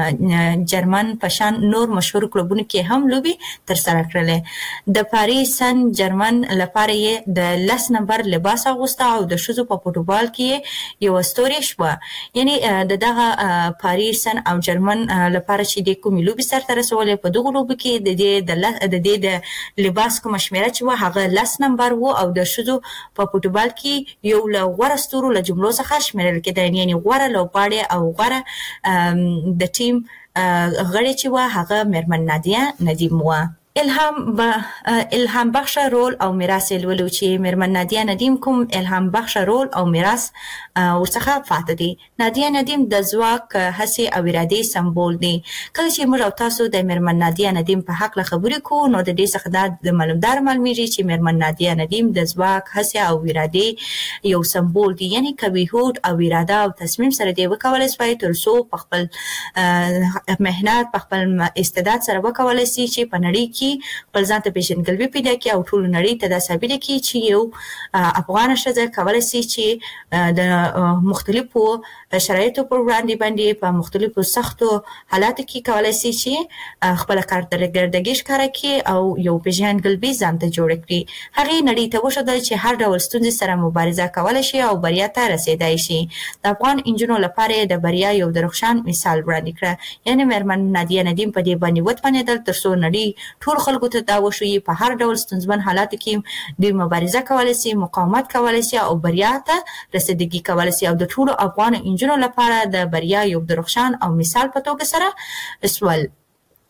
جرمن په شان نور مشهور کلبونو کې هم لوبې ترسره کړلې. د پاریس سن جرمن لپاره یې د لس نمبر لباس اغوسته او د ښځو په فوټبال کې یو ستوري شوه. یعنی د دغه پاریس سن او جرمن لپاره چې د کومې لوبې سرته رسولې په دغو لوبو کې د دې د دې د لباس کومه شمېره چې وه هغه لس نمبر و او د ښځو په فوټبال کې یو له غوره ستورو له جملو څخه شمېرل کېده. یعنې غوره لوبغاړې او غوره د ټیم غړې چې وه هغه مېرمن نادیه ندیم وه. الهام ب... الهام بخش رول او میراث لولو چې مېرمن نادیه ندیم کوم الهام بخش رول او میراث ورڅخه پاتې دي. نادیه ندیم د ځواک هڅې او ارادې سمبول دی. کله چې موږ او تاسو د مېرمن نادیه ندیم په هکله خبرې کوو نو د دې څخه دا د معلومدار معلومیږي چې مېرمن نادیه ندیم د ځواک هڅې او ارادې یو سمبول دی. یعنی کوي هوډ او اراده او تصمیم سره دې وکولی شوی تر څو په خپل مهنت په خپل استعداد سره وکولی شي چې په نړۍ کې خپل ځان ته پیژندګلوي پیدا کړي او ټولو نړۍ ته دا ثابته کړي چې یو افغانه ښځه کولی شي چې د مختلفو شرایطو پر وړاندې باندې په مختلفو سختو حالاتو کې کولی شي چې خپله کارکردګي ښکاره کړي او یو پیژندګلوي ځان ته جوړه کړي. هغې نړۍ ته وښودل چې هر ډول ستونزې سره مبارزه کولی شي او بریا ته رسېدای شي. د افغان نجونو لپاره د بریا یو درخشان مثال وړاندې کړه. یعنې مېرمن نادیه ندیم په دې باندې وتوانېدل تر څو نړۍ ټول خلکو ته دا وښیي په هر ډول ستونزمن حالاتو کې دوی مبارزه کولی شي مقاومت کولی شي او بریا ته رسېدګي کولی شي او د ټولو افغان نجونو لپاره د بریا یو درخشان او مثال په توګه سره سول.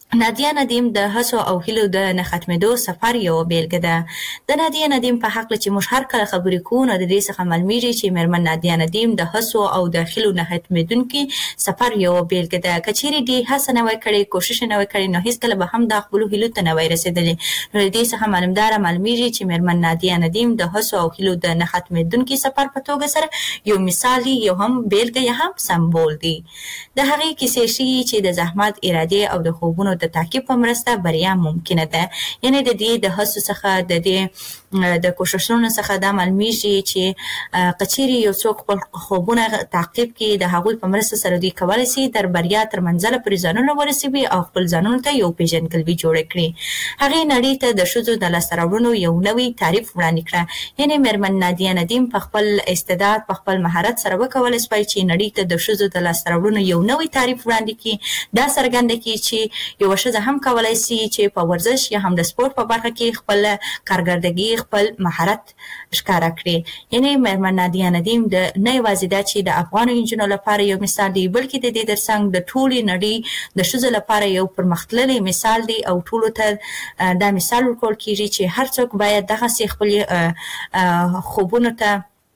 نادیه ندیم د هڅو او هیلو د نه ختمېدو سفر یو بیلګه ده. د نادیه ندیم په حق چې موږ هر کله خبرې کوو نو د دې څخه معلومیږي چې مېرمن نادیه ندیم د هڅو او د هیلو نه ختمېدونکي سفر یو بیلګه ده. که چیرې دې هڅه نه وای کړې، کوشش نه وای کړی، نو هیڅکله به هم د خپلو هیلو ته نه وای رسېدلې. نو د دې څخه معلومداره معلومیږي چې مېرمن نادیه ندیم د هڅو او هیلو د نه ختمېدونکي سفر په توګه سره یو مثال دی، یو هم بیلګه یا هم سمبول دی. د هغې کیسې ښیي چې د زحمت، ارادې او د خوبونو د تعقیب په مرسته بریا ممکنه ده. یعنې د دې د هڅو څخه، د دې د کوششونو څخه دا معلومیږي چې که چیرې یو څوک خپل خوبونه تعقیب کړي، د هغوی په مرسته سره دوی کولی شي تر بریا تر منزله پورې ځانونه ورسوي او خپل ځانونو ته یو پیژندګلوي جوړه کړي. هغې نړۍ ته د ښځو د لاسته راوړنو یو نوی تعریف وړاندې کړه. یعنې مېرمن نادیه ندیم په خپل استعداد، په خپل مهارت سره وکولی شوی چې نړۍ ته د ښځو د لاسته راوړنو یو نوی تعریف وړاندې کړي. دا څرګنده کړي چې یوه ښځه هم کولی شي چې په ورزش یا هم د سپورت په برخه کې خپل کارګردګي، خپل مهارت ښکاره کړي. یعنې مېرمن نادیه ندیم د نه یوازې دا چې د افغانو نجونو لپاره یو مثال دی، بلکې د دې ترڅنګ د ټولې نړۍ د ښځو لپاره یو پرمختللی مثال دی او ټولو ته دا مثال ورکول کېږي چې هر څوک باید دغسې خپلې خوبونو ته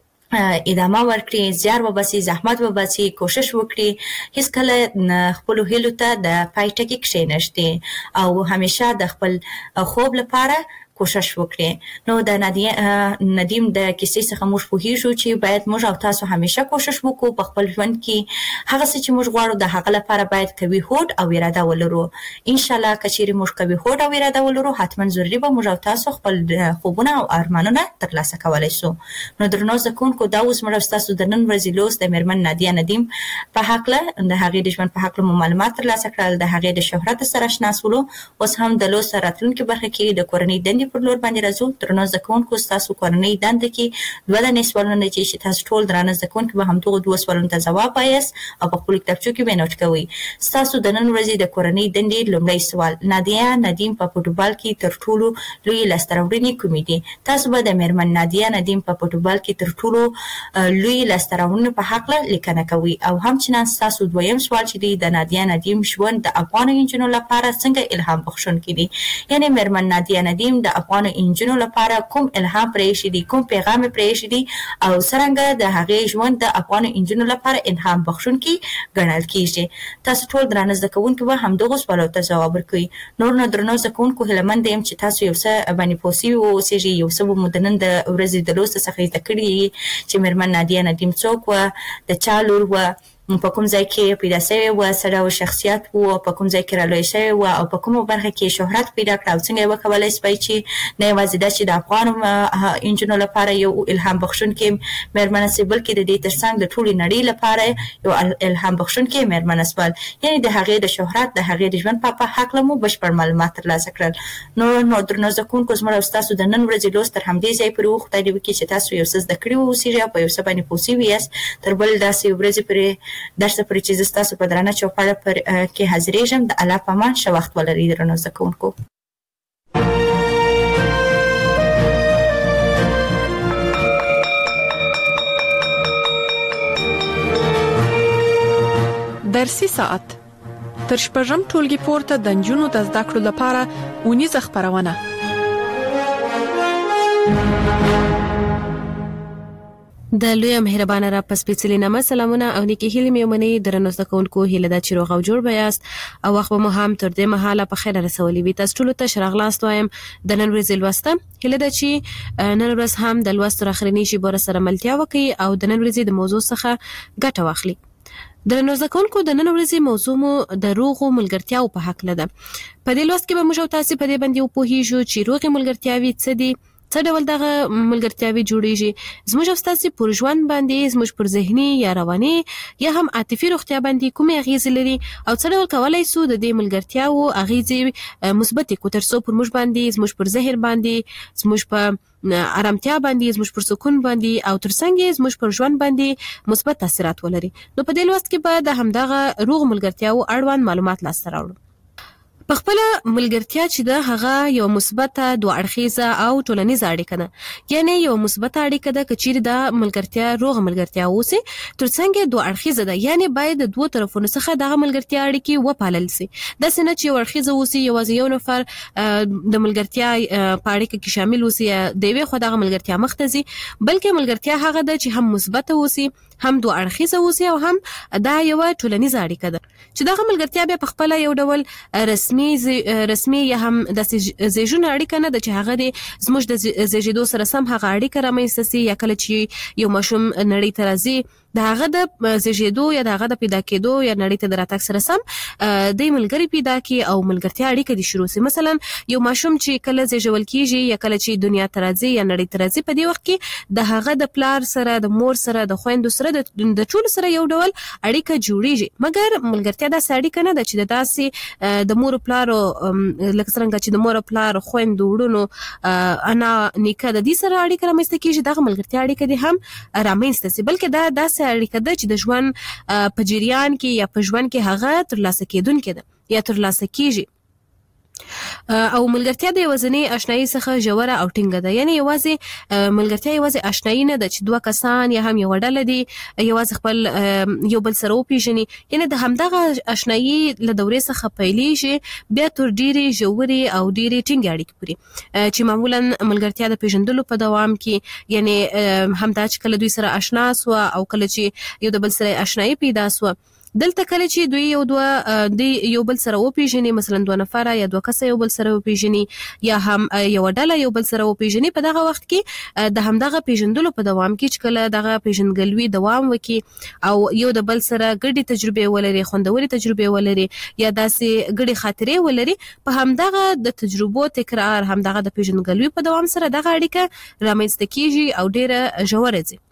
ادامه ورکړي، زیار وباسي، زحمت وباسي، کوشش وکړي، هیڅکله خپلو هیلو ته د پای ټکي کښېنږدي او همیشه د خپل خوب لپاره کوشش وکړي. نو د نادیه ندیم د کیسې څخه موږ پوهیږو چې باید موږ او تاسو همیشه کوشش وکړو په خپل ژوند کې هغه څه چې موږ غواړو د هغه لپاره باید قوي هوډ او اراده ولرو. انشاءالله که چیرې موږ قوي هوډ او اراده ولرو، حتما ضروري به موږ او تاسو خپل خوبونه او ارمانونه ترلاسه کولی شو. نو درنو زده کوونکو، دا اوس موږ او ستاسو د نن ورځې لوست د مېرمن نادیه ندیم په هکله، د هغې د ژوند په هکله مو معلومات ترلاسه کړل، د هغې د شهرت سره اشنا شولو. اوس هم د لوست راتلونکې برخه کې د کورنۍ دندې پر لور باندې راځو. درنو زده کوونکو، ستاسو کورنۍ دنده کې دوه دانې سوالونه دي چې تاسو ټول درانه زده کوونکي به همدغو دوو سوالونو ته ځواب وایاست او په خپلو کتابچو کې به یې نوټ کوئ. ستاسو د نن ورځې د کورنۍ دندې لومړی سوال: نادیه ندیم په فوټبال کې تر ټولو لویې لاسته راوړنې کومې دي؟ تاسو به د مېرمن نادیه ندیم په فوټبال کې تر ټولو لویې لاسته راوړنو په هکله لیکنه کوئ. او همچنان ستاسو دویم سوال چې دی د نادیه ندیم ژوند د افغانو نجونو لپاره څنګه الهام بخښونکی دی؟ یعنې مېرمن نادیه ندیم د افغانو نجونو لپاره کوم الهام پرېښی دی، کوم پیغام یې پرېښی دی او څرنګه د هغې ژوند د افغانو نجونو لپاره الهام بخښونکی ګڼل کېږي. تاسو ټول درانه زده کوونکي به همدغو سوالو ته ځواب ورکوئ. نور نو درنو زده کوونکو، هیله یم چې تاسو یو څه باندې پوه سوي واوسېږئ، یو څه به مو د نن د ورځې د لوست څخه زده کړي چې مېرمن نادیه ندیم څوک وه، د چا لور وه، په کوم ځای کې پیدا شوې وه، څه ډول شخصیت و، په کوم ځای کې رالویه شوې وه او په کومه برخه کې شهرت پیدا کړه او څنګه یې وکولی شوی چې نه یوازې دا چې د افغانو نجونو لپاره یو الهام بخښونکې مېرمنه شي، بلکې د دې ترڅنګ د ټولې نړۍ لپاره یو الهام بخښونکې مېرمنه شول. یعنې د هغې د شهرت، د هغې د ژوند په هکله مو بشپړ معلومات ترلاسه کړل. نو نو درنو زده کوونکو، زموږ او ستاسو د نن ورځې لوست تر همدې ځای پورې و. خدای دې وکړي چې تاسو یو څه زده کړي واوسېږئ او په یو څه باندې پوه سوي یاست. تر بل داسې ورځې پورې درسه پورې چې زه ستاسو په درانه چوپړه پر کې حاضرېږم. د الله په امان، ښه وخت ولرئ درنو زده کوونکو. درسي ساعت تر شپږم ټولګي پورته د نجونو د زده کړو لپاره اونیزه خپرونه. د لوی مهربانه را پس پیڅلي نامه سلامونه او نیکی هیله مې ومني. درنو زده کوونکو، هیله ده چې روغ او جوړ به یاست او وخت به مو هم تر دې مهاله په خیر رسولي وي. تاسو ټولو ته ښه راغلاست وایم. د نن ورځې لوسته هیله ده چې نن ورځ هم د لوستو اخرنۍ شیبو سره ملتیا وکړي او د نن ورځې د موضوع څخه ګټه واخلي. درنو زده کوونکو، د نن ورځې موضوع مو د روغو ملګرتیاو په هکله ده. په دې لوست کې به موږ او تاسو په دې باندې وپوهیږو چې روغې ملګرتیاوې څه دي، څه ډول دغه ملګرتیاوې جوړیږي، زموږ او ستاسو پر ژوند باندې، زموږ پر ذهني یا رواني یا هم عاطفي روغتیا باندې کومې اغیزې لري او څه ډول کولی شو د دې ملګرتیاو اغیزې مثبت کړو تر څو پر موږ باندې، زموږ پر ذهن باندې، زموږ په آرامتیا باندې، زموږ پر سکون باندې او ترڅنګ زموږ پر ژوند باندې مثبت تاثیرات ولري. نو په دې لوست کې به د همدغه روغ ملګرتیاو اړوند معلومات لاسته راوړو. په خپل ملګرتیا چې ده هغه یو مثبته دوه اړخیزه او ټولنیزه اړیکه ده، یعنی یو مثبته اړیکه ده که چیرې دا ملګرتیا روغه ملګرتیا اوسي، ترڅنګ دوه اړخیزه ده، یعنی باید د دوه طرفونو څخه دغه ملګرتیا اړیکې وپالل سي. داسې نه چې یو اړخیزه اوسي، یوازې یو نفر د ملګرتیا په اړیکه کې شامل اوسي، د یوې خوا دغه ملګرتیا مخته ځي، بلکې ملګرتیا هغه ده چې هم مثبته اوسي، هم دوه اړخیزه اوسي، او هم دا یو ټولنیزه اړیکه ده چې دغه ملګرتیا بیا په خپل یو ډول رسمي رسمي یا هم د زیږون اړیکه نه ده چې هغه د زموږ د زیږیدو سره سم هغه اړیکه رامنځته سي، یا کله چې یو ماشوم نړۍ ته راځي د هغه د زیږیدو یا د هغه د پیدا کېدو یا نړۍ ته د راتګ سره سم د ملګري پیدا کی او ملګرتیا اړیکه دي شروع سي. مثلا یو ماشوم چې کله زیږول کیږي یا کله چې دنیا ته راځي یا نړۍ ته راځي، په دې وخت کې د هغه د پلار سره، د مور سره، د خويندو سره، د ټول سره یو ډول اړیکه جوړیږي، مګر ملګرتیا د اړیکه نه ده چې د داسې د مور پلارو لکه څنګه چې د مور پلار، خويندو، وړونو، انا، نیکه د دې سره اړیکه رامنځته کیږي، دغه ملګرتیا اړیکه دي هم رامنځته سي، بلکې دا داسې اړیکه ده چې د ژوند په جریان کې یا په ژوند کې هغه ترلاسه کېدونکې ده یا ترلاسه کیږي. او ملګرتیا د یوازینۍ آشنایي څخه ژوره او ټینګه ده، یعنی یوازې ملګرتیا یوازې آشنایي نه ده چې دوه کسان یا هم یو ډله دي یوازې خپل یو بل سره وپیژني، یعنی د همدغه آشنایي له دورې څخه پیلېږي بیا تر ډېرې ژورې او ډېرې ټینګې اړیکې پورې، چې معمولا ملګرتیا د پیژندلو په دوام کې، یعنی همدا چې کله دوی سره آشنا سو او کله چې یو د بل سره آشنایي پیدا سو، دلته کله چې دوی یو دوه د یو بل سره وپیژني، مثلا دوه نفره یا دوه کسه یو بل سره وپیژني یا هم یو ډله یو بل سره وپیژني، په دغه وخت کې د همدغه پیژندلو په دوام کې چې کله دغه پیژندګلوي دوام وکړي او یو د بل سره ګډې تجربې ولري، خوندوري تجربې ولري یا داسې ګډې خاطرې ولري، په همدغه د تجربو تکرار، همدغه د پیژندګلوي په دوام سره دغه اړیکه رامنځته کیږي او ډیره ژوره ځي.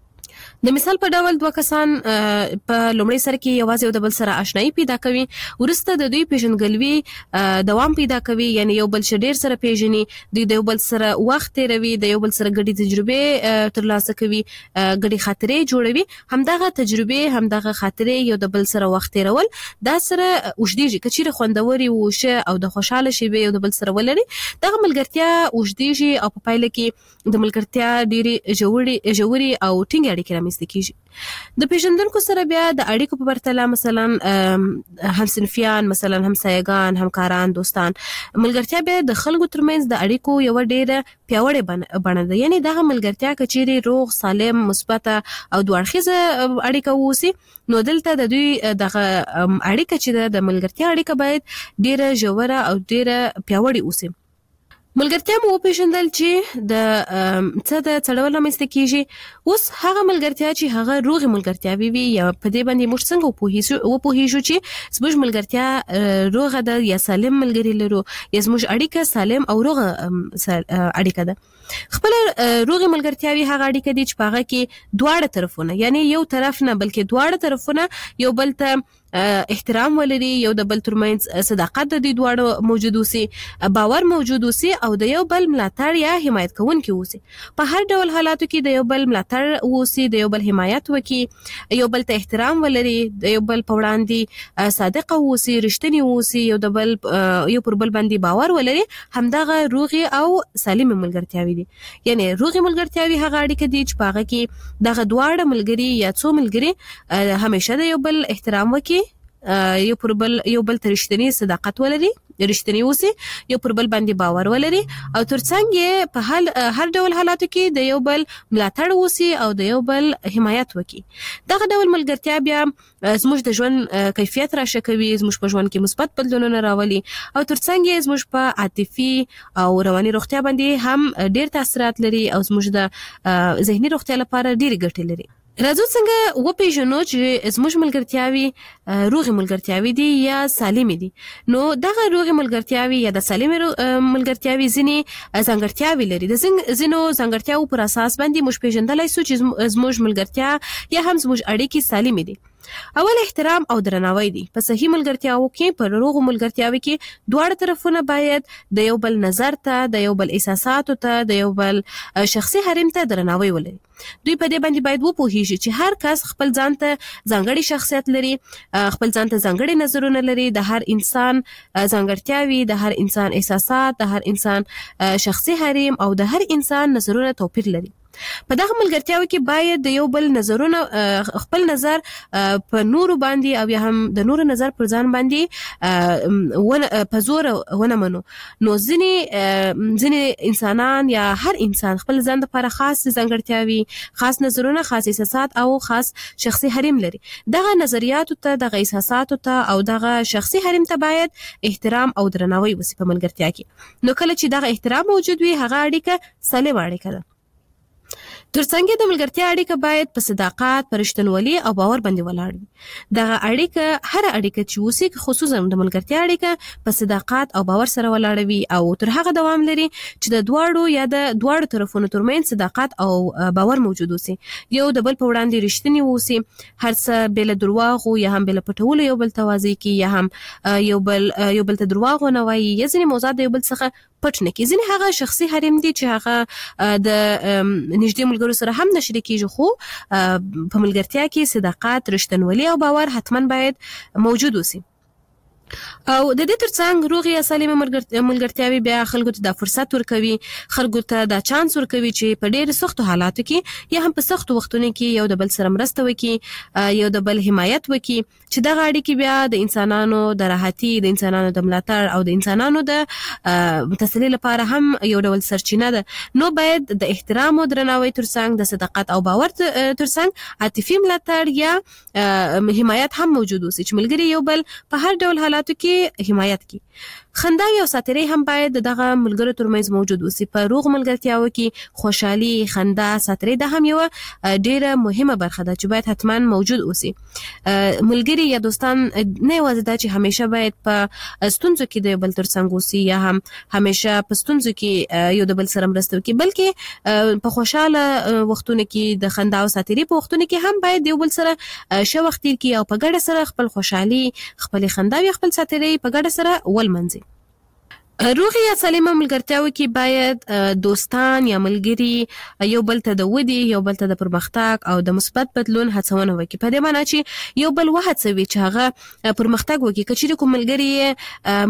د مثال په ډول دوه کسان په لومړي سر کې یوازې یو د بل سره آشنایي پیدا کوي، ورسته د دوی پیژندګلوي دوام پیدا کوي، یعنی یو بل ډیر سره پیژني، دوی د یو بل سره وخت تیروي، د یو بل سره ګډې تجربې ترلاسه کوي، ګډې خاطرې جوړوي، همدغه تجربې، همدغه خاطرې یو د بل سره وخت تیرول دا سره اوږدیږي، که چیرې خوندوري وشه او د خوشاله شیبې یو د بل سره ولري، دغه ملګرتیا اوږدیږي او په پایله کې د ملګرتیا ډېرې ژورې ژورې او ټینګې اړیکې رامنځته کیږي. د پیژندونکو سره بیا د اړیکو په پرتله مثلا همصنفیان، مثلا همسایگان، همکاران، دوستان، ملګرتیا بیا د خلکو ترمنځ د اړیکو یو ډېره پیاوړې بڼه ده، یعنی دغه ملګرتیا که چیرې روغ، سالم، مثبته او دوه اړخیزه اړیکه اوسي، نو دلته د دوی دغه اړیکه چې ده د ملګرتیا اړیکه باید ډېره ژوره او ډېره پیاوړې اوسي. ملګرتیا مو وپیژندل چې د څه د څړول رامنځته کیږي، اوس هغه ملګرتیا چې هغه روغې ملګرتیاوې وي یا په دې باندې موږ څنګه وپوهیږو چې زموږ ملګرتیا روغه ده یا سالم ملګري لرو یا زموږ اړیکه سالم او روغه اړیکه ده. خپل روغې ملګرتیاوې هغه اړیکه دي چې په هغه کې دواړه طرفونه، یعنی یو طرف نه بلکې دواړه طرفونه یو بل ته احترام ولري، یو د بل ترمنځ صداقت د دې دواړو موجود اوسي، باور موجود اوسي او د یو بل ملاتړ یا حمایت کوونکي اوسي. په هر ډول حالاتو کې د یو بل ملاتړ اوسي، د یو بل حمایت وکړي، یو بل ته احترام ولري، د یو بل په وړاندې صادقه اوسي، رښتینی اوسي، یو د بل یو پر بل باندې باور ولري، همدغه روغې او سالمې ملګرتیاوې دي. یعنی روغې ملګرتیاوې هغه اړیکه دي چې په هغه کې دغه دواړه ملګري یا څو ملګري همیشه د یو بل احترام وکړي، یو پر بل یو بل ته رښتینی صداقت ولري، رښتینی اوسي، یو پر بل باندې باور ولري، او ترڅنګ په هر هر ډول حالاتو کې د یو بل ملاتړ اوسي او د یو بل حمایت وکړي. دغه ډول ملګرتیا بیا زموږ د ژوند کیفیت راښه کوي، زموږ په ژوند کې مثبت بدلونونه راولي، او ترڅنګ زموږ په عاطفي او رواني روغتیا باندې هم ډیر تاثیرات لري او زموږ د ذهني روغتیا لپاره ډیر ګټې لري. راځو څنګه وپیژنو چې زموږ ملګرتیاوې روغې ملګرتیاوې دي یا سالمې دي. نو دغه روغې ملګرتیاوې یا د سالمې ملګرتیاوې ځینې ځانګړتیاوې لري. د ځینو ځانګړتیاوو پر اساس باندې موږ پیژندلی سو چې زموږ ملګرتیا یا هم زموږ اړیکې سالمې دي. اول احترام او درناوی دی. په صحیح ملګرتیاو کې په روغ ملګرتیاو کې دواړه طرفونه باید د یو بل نظر ته، د یو بل احساساتو ته، د یو بل شخصي حریم ته درناوی ولري. دوی په دې باندې باید وپوهیږي چې هر کس خپل ځان ته ځانګړی شخصیت لري، خپل ځان ته ځانګړي نظرونه لري، د هر انسان ځانګړتیاوي، د هر انسان احساسات، د هر انسان شخصي حریم او د هر انسان نظرونه توپیر لري. په دغه ملګرتیاو کې باید د یو بل نظرونه خپل نظر په نورو باندې او یا هم د نورو نظر پر ځان باندې ونه په زور ونه منو. نو ځینې ځینې انسانان یا هر انسان خپل ځان لپاره خاص ځانګړتیاوي، خاص نظرونه، خاص احساسات او خاص شخصي حریم لري. دغه نظریاتو ته، دغه احساساتو ته او دغه شخصي حریم ته باید احترام او درناوی وسی په ملګرتیا کې. نو کله چې دغه احترام موجود وي، هغه اړیکه سالمه اړیکه ده. ترڅنګ د ملګرتیا اړیکه باید په صداقت، په رښتینولي او باور باندې ولاړ وي. دغه اړیکه هر اړیکه چې وسی، خصوصا د ملګرتیا اړیکه په صداقت او باور سره ولاړ وي او تر هغه دوام لري چې د دواړو یا د دواړو طرفونو ترمنځ صداقت او باور موجود وي. یو د بل په وړاندې رښتینی وسی، هر څه بل دروغ یا هم بل پټول یو بل توازی کی یا هم یو بل یو بل ته دروغ نه وایي، یا ځینې موضوعات یو بل څخه پټ نه کی. ځینې هغه شخصي حریم دي چې هغه د نږدې ملګرو سره هم نشری کیږي، خو په ملګرتیا کې صداقت، رښتینولي او باور حتما باید موجود وي. او د دې ترڅنګ روغ یا سالمه ملګرتیاوي بیا خلکو ته د فرصت ورکوي، خلکو ته د چانس ورکوي چې په ډېر سختو حالاتو کې یا هم په سختو وختونو کې یو د بل سره مرسته وکړي، یو د بل حمایت وکړي، چې دغه اړیکې بیا د انسانانو د راحتي، د انسانانو د ملاتړ او د انسانانو د تسلي لپاره هم یو ډول سرچینه ده. نو باید د احترام او درناوي ترڅنګ د صداقت او باور ترڅنګ عاطفي ملاتړ یا حمایت هم موجود وي، چې ملګري یو بل په هر ډول حالاتو کې حمایت کی. خندا او ساتيري هم باید دغه ملګرو ترمنځ موجود وي. په روغ ملګرتیاو کې خوشحالي، خندا، ساتيري د هم یو ډیره مهمه برخه ده چې باید حتما موجود اوسي. ملګري یا دوستان نه یوازې دا چې همیشه باید په ستونزو کې د بل ترڅنګ اوسي یا هم همیشه په ستونزو کې یو د بل سره مرسته وکړي، بلکې په خوشاله وختونو کې د خندا او ساتيري په وختونو کې هم باید یو بل سره ښه وخت تیر کړي او په ګډه سره خپل خوشحالي، خپل خندا او خپل ساتيري په ګډه سره ولمنځي. روغ یا سالمه ملګرتیاو کې باید دوستان یا ملګري یو بل ته د ودې، یو بل ته د پرمختګ او د مثبت بدلون هڅونه وکړي. په دې معنی چې یو بل وهڅوي چې هغه پرمختګ وکړي. که چیرې کوم ملګري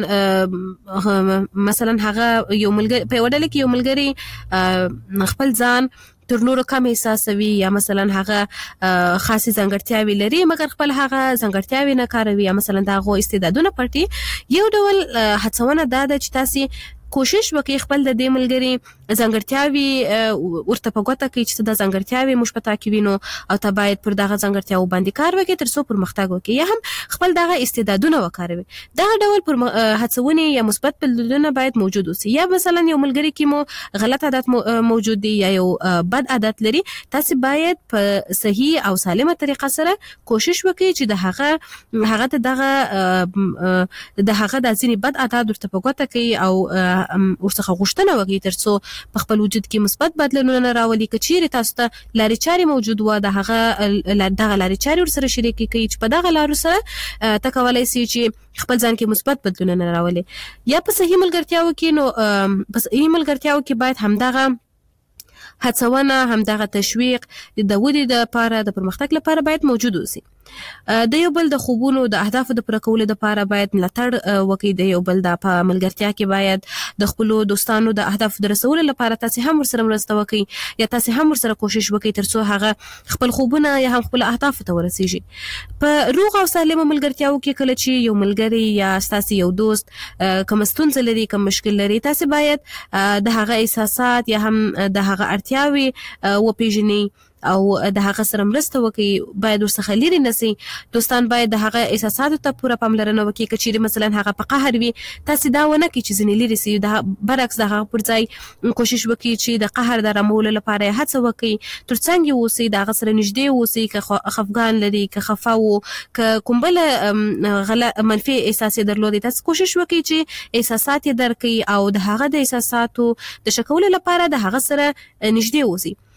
مثلا مثلا هغه یو ملګری په وډل کې یو ملګری خپل ځان تر نورو کم احساسوي یا مثلا هغه خاصه ځانګړتیاوي لري مګر خپل هغه ځانګړتیاوي نه کاروي یا مثلا دا غو استعدادونه پټي، یو ډول هڅونه دا ده چې تاسو کوشش وکړئ خپل د دې ملګری ځانګړتیاوي ورته په ګوته کې چې د ځانګړتیاوي مشپتا کې وینو او ته باید پر دغه ځانګړتیاو باندې کار وکړي تر څو پرمختګ وکړي یا هم خپل دغه استعدادونه وکاروي. دغه ډول پر هڅونه یا مثبت بدلونونه باید موجود اوسي. یا مثلا یو ملګری کې مو غلط عادت موجود دي یا یو بد عادت لري، تاسو باید په صحیح او سالمه طریقه سره کوشش وکړئ چې د هغه هغه دغه د هغه د ځینې بد عادت ورته په ګوته کې او ورڅخه غوښتنه وکړي تر څو په خپل وجود کې مثبت بدلونونه راولي. که چیرې تاسو ته لارې چارې موجود و د هغه دغه لارې چارې ورسره شریک کړئ چې په دغه لارو سره ته کولی سئ چې خپل ځان کې مثبت بدلونونه راولي. یا په صحیح ملګرتیاو کې نو په صحیح ملګرتیاو کې باید همدغه هڅونه، همدغه تشویق د ودې لپاره، د پرمختګ لپاره باید موجود اوسي. د یو بل د خوبونو د اهدافو د پوره کولو لپاره باید ملاتړ وکړي. د یو بل د په ملګرتیا کې باید د خپل دوستانو د اهدافو د رسولو لپاره تاسو هم ورسره مرسته وکړي یا تاسو هم ورسره کوشش وکړئ تر څو هغه خپل خوبونه یا هم خپل اهداف ته ورسیږي. په روغ او سالمه ملګرتیاو کې کله چې یو ملګری یا تاسو یو دوست کوم ستونزه لري، کوم مشکل لري، تاسو باید د هغه احساسات یا هم د هغه اړتیاوي وپیژنئ او د هغه سره مرسته وکړي. باید ورڅخه لري نسی. دوستان باید د هغه احساساتو ته پوره پاملرنه وکړي. که چیرې مثلا هغه په قهر وي، تاسو دا ونه کړئ چې ځینې لري سي، د برعکس د هغه پر ځای کوشش وکړي چې د قهر د رامولو لپاره هڅه وکړي، ترڅنګ یې اوسئ، د هغه سره نږدې اوسئ. که خفګان لري، که خفه وو، که کوم بل غلط منفي احساس درلودي، تاسو کوشش وکړئ چې احساسات یې درکړئ او د هغه د احساساتو د شکولو لپاره د هغه سره نږدې اوسئ.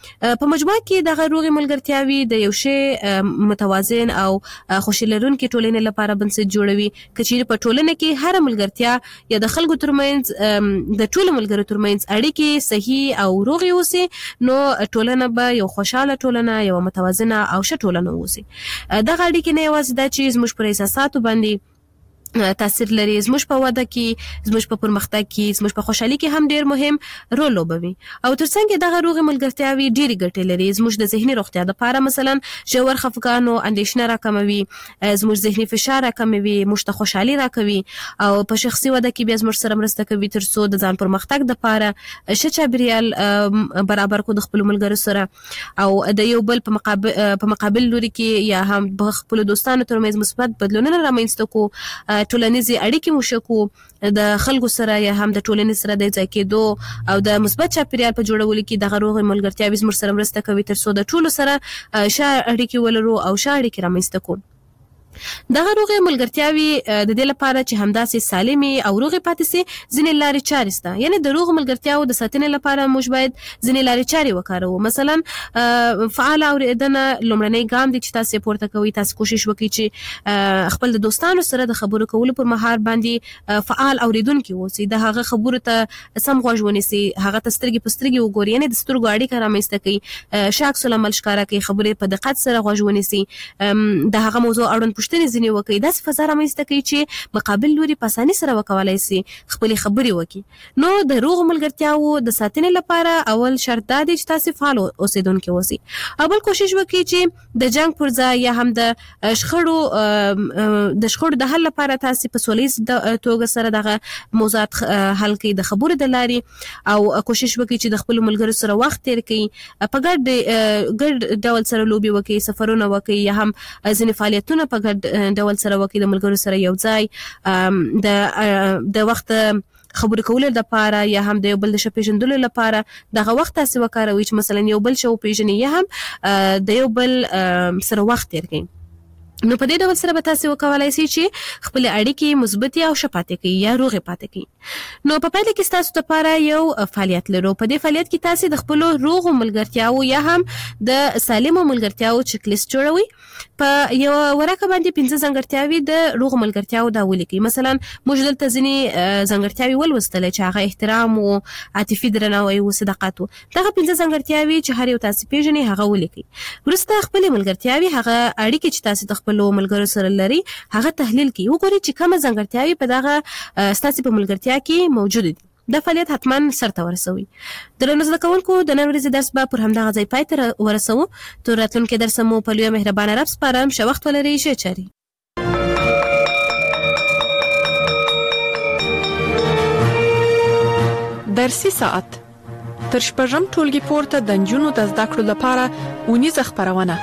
په مجموع کې د روغې ملګرتیاوي د یو شی متوازن او خوشی لرونکي ټولنې لپاره بنسټ جوړوي. کچېرې په ټولنه کې هر ملګرتیا یا د خلکو ترمنځ د ټولو ملګرو ترمنځ اړیکې صحیح او روغې اوسي نو ټولنه به یو خوشاله ټولنه یو متوازنه او ښه ټولنه اوسي. دغه اړیکې نه یوازې دا چې زموږ پر احساساتو باندې تاثیر لري، زموږ په وده کې، زموږ په پرمختګ کې، زموږ په خوشحالي کې هم ډیر مهم رول لوبوي. او ترڅنګ دغه روغې ملګرتیاوي ډېرې ګټې لري. زموږ د ذهني روغتیا لپاره مثلا ژور خفګان او اندېښنه راکموي، زموږ ذهني فشار راکموي، موږ ته خوشحالي راکوي او په شخصي وده کې بیا زموږ سره مرسته کوي ترڅو د ځان پرمختګ لپاره ښه چاپیریال برابر کړو د خپل ملګرو سره او د یو بل په مقابل په مقابل لوري کې یا هم په خپل دوستانو ترمنځ مثبت بدلونونه رامنځته کو، ټولنیزې اړیکې مو ښه کو، د خلکو سره یا هم د ټولنې سره د ځای کېدو او د مثبت چاپیریال په جوړولو کې دغه روغې ملګرتیاوې زموږ سره مرسته کوي ترڅو د ټولو سره ښه اړیکې ولرو او ښه اړیکې رامنځته کړو. دغه روغې ملګرتیاوي د دې لپاره چې همداسې سالمې او روغې پاتې سي ځینې لارې چارې شته. یعنې د روغو ملګرتیاوو د ساتنې لپاره موږ باید ځینې لارې چارې وکاروو. مثلا فعال اورېدنه لومړنی ګام دی چې تاسې پورته کوئ. تاسې کوشش وکړئ چې خپل د دوستانو سره د خبرو کولو پر مهال باندې فعال اورېدونکي اوسئ، د هغه خبرو ته سم غوږ ونیسئ، هغه ته سترګې په سترګې وګورئ، یعنې د سترګو اړیکه رامنځته کړئ، ښه عکس العمل ښکاره کړئ، خبرې په دقت سره غوږ ونیسئ، د هغه موضوع اړوند پوښتنې ځینې وکړي. داسې فضا رامنځته کوي چې مقابل لوري په اسانۍ سره وکولای شي خپلې خبرې وکړي. نو د روغو ملګرتیاوو د ساتنې لپاره اول شرط دا دی چې تاسې فعال اوسېدونکي اوسئ. اول کوشش وکړئ چې د جنګ پر ځای یا هم د شخړو د شخړو د حل لپاره تاسې په سوله ییزه توګه سره دغه موضوعات حل کړئ د خبرو د لارې، او کوشش وکړئ چې د خپلو ملګرو سره وخت تیر کړئ، په ګډ ګډ ډول سره لوبې وکړئ، سفرونه وکړئ یا هم ځینې فعالیتونه په ګډ ډول سره وکړي د ملګرو سره یو ځای د د وخت خبرې کولو لپاره یا هم د یو بل د ښه پېژندلو لپاره دغه وخت تاسې وکاروئ چې مثلا یو بل ښه وپېژنئ یا هم د یو بل سره وخت تیر کړئ. نو په دې ډول سره به تاسې وکولای شئ چې خپل اړیکې مثبتې او ښه پاتې کړئ یا روغې پاتې کړئ. نو په پایله کې ستاسو لپاره یو فعالیت لرو. په دې فعالیت کې تاسې د خپلو روغو ملګرتیاوو یا هم د سالمو ملګرتیاوو چک لیست جوړوئ. په یو ورقه باندې پنځه ځانګړتیاوې د روغو ملګرتیاوو دا ولیکئ. مثلا موږ دلته ځینې ځانګړتیاوې ولوستلې چې هغه احترام و، عاطفي درناوی و، صداقت و. دغه پنځه ځانګړتیاوې چې هر یو تاسې پېژنئ هغه ولیکئ. وروسته خپلې ملګرتیاوې هغه اړیکې چې تاسې د خپلو ملګرو سره لري هغه تحلیل کړئ. وګورئ چې کومه ځانګړتیاوې په دغه ستاسې په ملګرتیا کې موجوده دي. دا فعالیت حتما سرته ورسوي. درنو زده کوونکو د نن ورځې درس به پر همدغه ځای پای ته ورسوو. تر راتلونکي درسه مو په لویه مهربانه رب سپارم. ښه وخت ولرئ، ښه چارې. درسي ساعت تر شپږم ټولګي پورته د نجونو د زده کړو لپاره اونیزه خپرونه.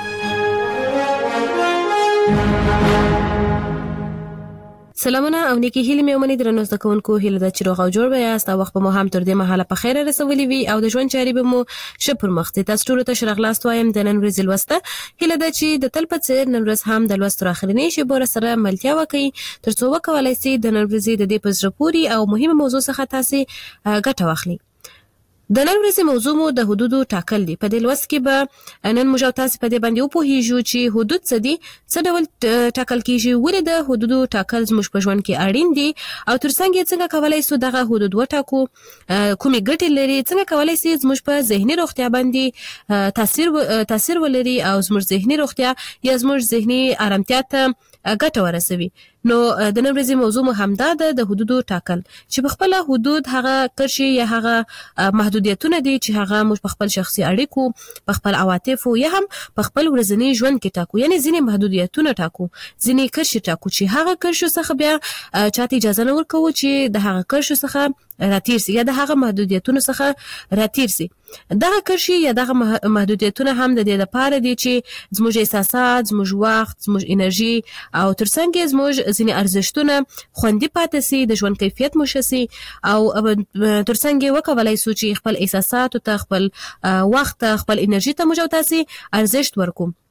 سلامونه او نیکی هیلې مې ومني درنو زده کوونکو، هیله ده چې روغ او جوړ به یاست او وخت به مو هم تر دې مهاله په خیره رسولي وي او د ژوند چارې به مو ښه پر مخ ځي. تاسو ټولو ته ښه راغلاست وایم د نن ورځې لوسته. هیله ده چې د تل په څېر نن ورځ هم د لوست تر اخرنۍ شېبو سره ملتیا وکړئ تر څو وکولای شئ د نن ورځې د دې په زړه پورې او مهمه موضوع څخه تاسې ګټه واخلئ. د نن ورځې موضوع مو د حدودو ټاکل دي. په دې لوست کې به نن موږ او تاسې په دې باندې وپوهیږو چې حدود څه دي، څه ډول ټاکل کیږي، ولې د حدودو ټاکل زموږ په ژوند کې اړین دي او ترڅنګ یې څنګه کولای شو دغه حدود وټاکو، کومې ګټې لري، څنګه کولای شي زموږ په ذهني روغتیا باندې تاثیر تاثیر ولري او زموږ ذهني روغتیا یا زموږ ذهني آرامتیا ته ګټه ورسوي. نو د نن ورځې موضوع مو همدا ده، د حدودو ټاکل، چې په خپل حدود هغه کرشي یا هغه محدودیتونه دي چې هغه موږ په خپل شخصي اړیکو، په خپل عواطفو یا هم په خپل ورځني ژوند کې ټاکو. یعنی ځینې محدودیتونه ټاکو، ځینې کرشي ټاکو چې هغه کرشو څخه بیا چاته اجازه نه ورکوو چې د هغه کرشو څخه راتیر سي یا د هغه محدودیتونو څخه راتیر سي. دغه کرشي یا دغه محدودیتونه هم د دې لپاره دي چې زموږ احساسات، زموږ وخت، زموږ انرژي او ترڅنګ زموږ ځینې ارزښتونه خوندي پاتې سي، د ژوند کیفیت مو ښه سي او ترڅنګ یې وکولای سو چې خپل احساساتو ته، خپل وخت ته، خپل انرژي ته موږ او تاسې ارزښت ورکوو.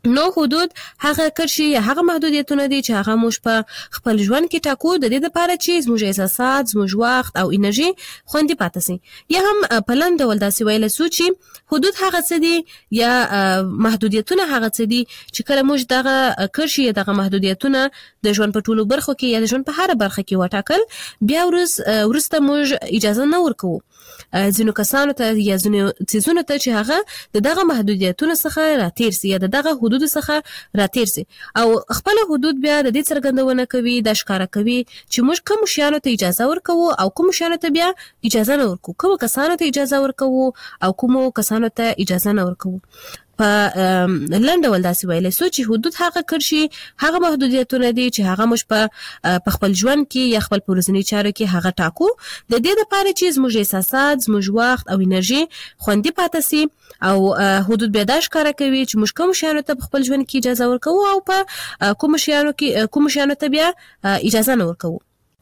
نو حدود هغه کرشي یا هغه محدودیتونه دي چې هغه موږ په خپل ژوند کې ټاکو د دې لپاره چې زموږ احساسات، زموږ وخت او انرژي خوندي پاتې سي. یا هم په لاندې ډول داسې ویلی سو چې حدود هغه څه دي یا محدودیتونه هغه څه دي چې کله موږ دغه کرشي یا دغه محدودیتونه د ژوند په ټولو برخو کې یا د ژوند په هره برخه کې وټاکل، بیا وروسته موږ اجازه نه ورکوو ځینو کسانو ته یا ځینو څیزونو ته چې هغه د دغه محدودیتونو څخه راتیر سي یا د دغه حدودو څخه راتیر سي، او خپل حدود بیا د دې څرګندونه کوي، د ښکارا کوي چې موږ کوم شیانو ته اجازه ورکوو او کوم شیانو ته بیا اجازه نه ورکوو، کوم کسانو ته اجازه ورکوو او کوم کسانو ته اجازه نه ورکوو. په لنډ ډول داسې ویلی سو چې حدود هغه کرشي، هغه محدودیتونه دي چې هغه موږ په خپل ژوند کې یا خپل په ورځني چارو کې هغه ټاکو د دې لپاره چې زموږ احساسات، زموږ وخت او انرژي خوندي پاتې سي. او حدود بیا دا ښکاره کوي چې موږ کوم شیانو ته په خپل ژوند کې اجازه ورکوو او په کوم شیانو کې کوم شیانو ته بیا اجازه نه ورکوو.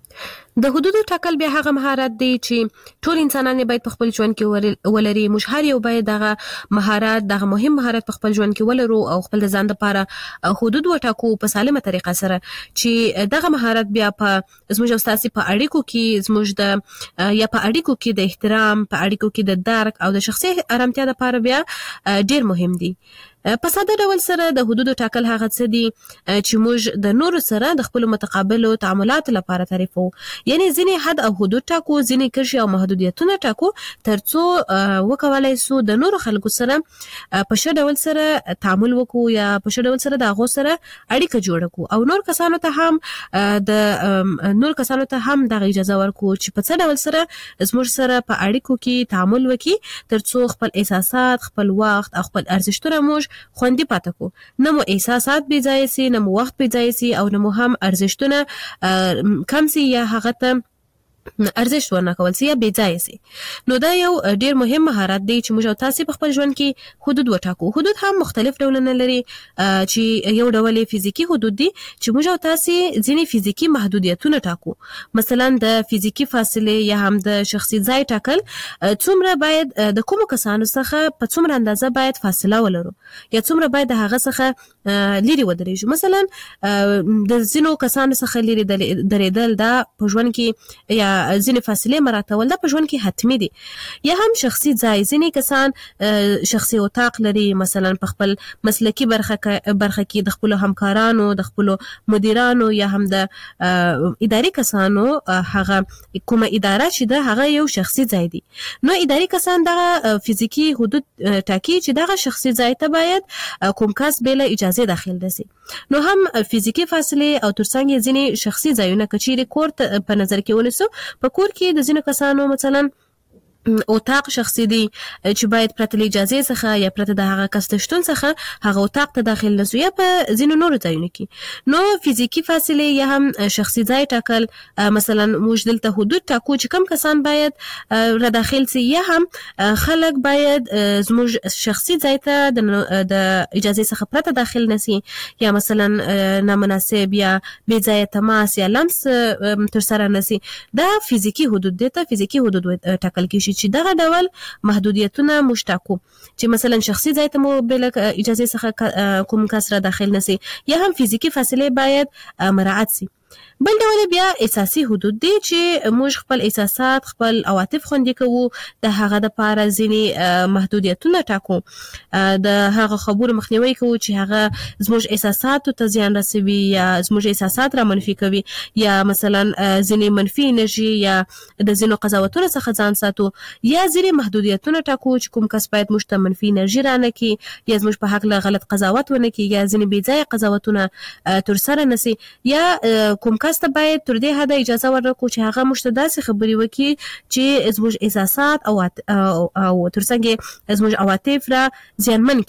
د حدودو ټاکل بیا هغه مهارت دی چې ټول انسانان باید په خپل ژوند کې ولري. موږ هر یو باید دغه مهارت، دغه مهم مهارت په خپل ژوند کې ولرو او خپل د ځان لپاره حدود وټاکو په سالمه طریقه سره، چې دغه مهارت بیا په زموږ او ستاسې په اړیکو کې زموږ د یا په اړیکو کې د احترام، په اړیکو کې د درک او د شخصي آرامتیا لپاره بیا ډیر مهم دي. په ساده ډول سره د حدودو ټاکل هغه څه دي چې موږ د نورو سره د خپل متقابلو تعاملاتو لپاره تعریفو، یعنی ځینې حد او حدود ټاکو، ځینې کرشي او محدودیتونه ټاکو ترڅو وکولای سو د نورو خلکو سره په ښه ډول سره تعامل وکړو یا په ښه ډول سره د هغو سره اړیکه جوړه کړو او نور کسانو ته هم د نور کسانو ته هم دغه اجازه ورکړو چې په څه ډول سره زموږ سره په اړیکو کې تعامل وکړي ترڅو خپل احساسات، خپل وخت او خپل ارزښتونه موږ خوندي پاتې کو، نه مو احساسات بې ځایه سي، نه مو وخت بې ځایه سي او نه مو هم ارزښتونه کم سي یا هغه ته ارزښت ورنه کول سي یا بې ځایه سي. نو دا یو ډیر مهم مهارت دی چې موږ او تاسې په خپل ژوند کې حدود وټاکو. حدود هم مختلف ډولونه لري، چې یو ډول فزیکی حدود دي چې موږ او تاسې ځینې فزیکی محدودیتونه ټاکو، مثلا د فزیکی فاصله یا هم د شخصي ځای ټاکل، څومره باید د کومو کسانو څخه په څومره اندازه باید فاصله ولرو یا څومره باید د هغه څخه لري ودرېږو. مثلا د ځینو کسانو څخه لري درېدل دا په ژوند کې یا ځینې فاصلې مراعاتول دا په ژوند کې حتمي دي. یا هم شخصي ځای، ځینې کسان شخصي اتاق لري، مثلا په خپل مسلکي برخه برخه کې د خپلو همکارانو، د خپلو مدیرانو یا هم د اداري کسانو هغه کومه اداره چې ده هغه یو شخصي ځای دی. نو اداري کسان دغه فزیکی حدود ټاکي چې دغه شخصي ځای ته باید کوم کس بله اجازه داخل نشي. نو هم فزیکی فاصله او ترڅنګ ځینې شخصي ځایونه که چیرې کور په نظر کې ونیسو، په کور کې د ځینو کسانو مثلا اتاق شخصي دی چې باید پرته له اجازه څخه یا پرته د هغه کس د شتون څخه هغه اتاق ته داخل نسو یا په ځینو نورو ځایونو کې. نو فزیکی فاصله یا هم شخصي ځای ټاکل، مثلا موږ دلته حدود ټاکو چې کم کسان باید را داخل سي یا هم خلک باید زموږ شخصي ځای ته د اجازه څخه پرته داخل نسي، یا مثلا نامناسب یا بې ځایه تماس یا لمس تر سره نسي. دا فزیکی حدود دي ته فزیکی حدود ټاکل کیږي چې دغه ډول محدودیتونه موږ ټاکو چې مثلا شخصي ځای ته مو بل اجازه څخه کوم کس را داخل نسي یا هم فزیکی فاصله باید مراعات سي. بل ډول بیا احساسي حدود دي چې موږ خپل احساسات، خپل عواطف خوندي کوو، د هغه د پاره ځینې محدودیتونه ټاکو، د هغه خبرو مخنیوي کوو چې هغه زموږ احساساتو ته زیان رسوي یا زموږ احساسات را منفي کوي، یا مثلا ځینې منفي انرژي یا د ځینو قضاوتونو څخه ځان ساتو، یا ځینې محدودیتونه ټاکو چې کوم کس باید موږ ته منفي انرژي رانه کړي یا زموږ په حق غلط قضاوت ونه کړي یا ځینې بې ځایه قضاوتونه تر سره نسي، یا کوم کس ته باید تر دې حده اجازه ورکړو چې هغه موږ ته داسې خبرې وکړي چې زموږ احساسات او او ترڅنګ زموږ عواطف را زیانمن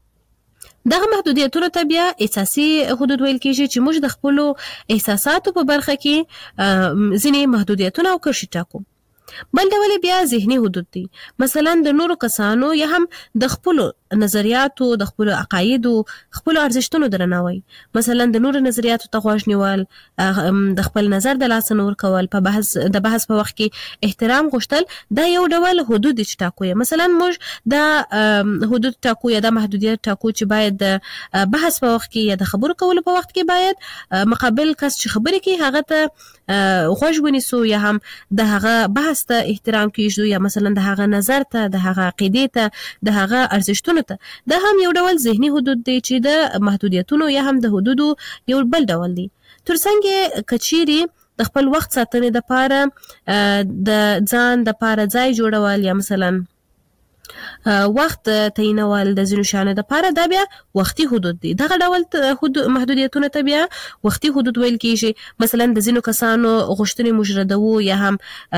کړي. دغه محدودیتونو ته بیا احساسي حدود ویل کېږي چې موږ د خپلو احساساتو په برخه کې ځینې محدودیتونه او کرښې ټاکو. بل ډول بیا ذهني حدود دي، مثلا د نورو کسانو یا هم د خپلو نظریاتو د خپل عقایدو خپل ارزښتونو درناوی مثلا د نور نظریاتو ته غوږ نیول د خپل نظر د لاس نور کول په بحث د بحث په وخت کې احترام غوښتل دا یو ډول حدود چې ټاکو مثلا موږ د حدود ټاکو یا د محدودیت ټاکو چې باید د بحث په وخت کې یا د خبرو کولو په وخت کې باید مقابل کس چې خبرې کوي هغه ته غوږ ونیسو یا هم د هغه بحث ته احترام کیږو یا مثلا د هغه نظر ته د هغه عقیدې ته د هغه ارزښتونو ته دا هم یو ډول ذهني حدود دی چې د محدودیتونو یا هم د حدودو یو بل ډول دی ترڅنګ کچيري د خپل وخت ساتنې د پاره د ځان د پاره ځای جوړول یا مثلا وخت تعینول د ځینو شانو د پاره دا بیا وختي حدود دي دغه ډول حدود محدودیتونه ته بیا وختي حدود ویل کیږي مثلا د ځینو کسانو غوښتنې مجردو یا هم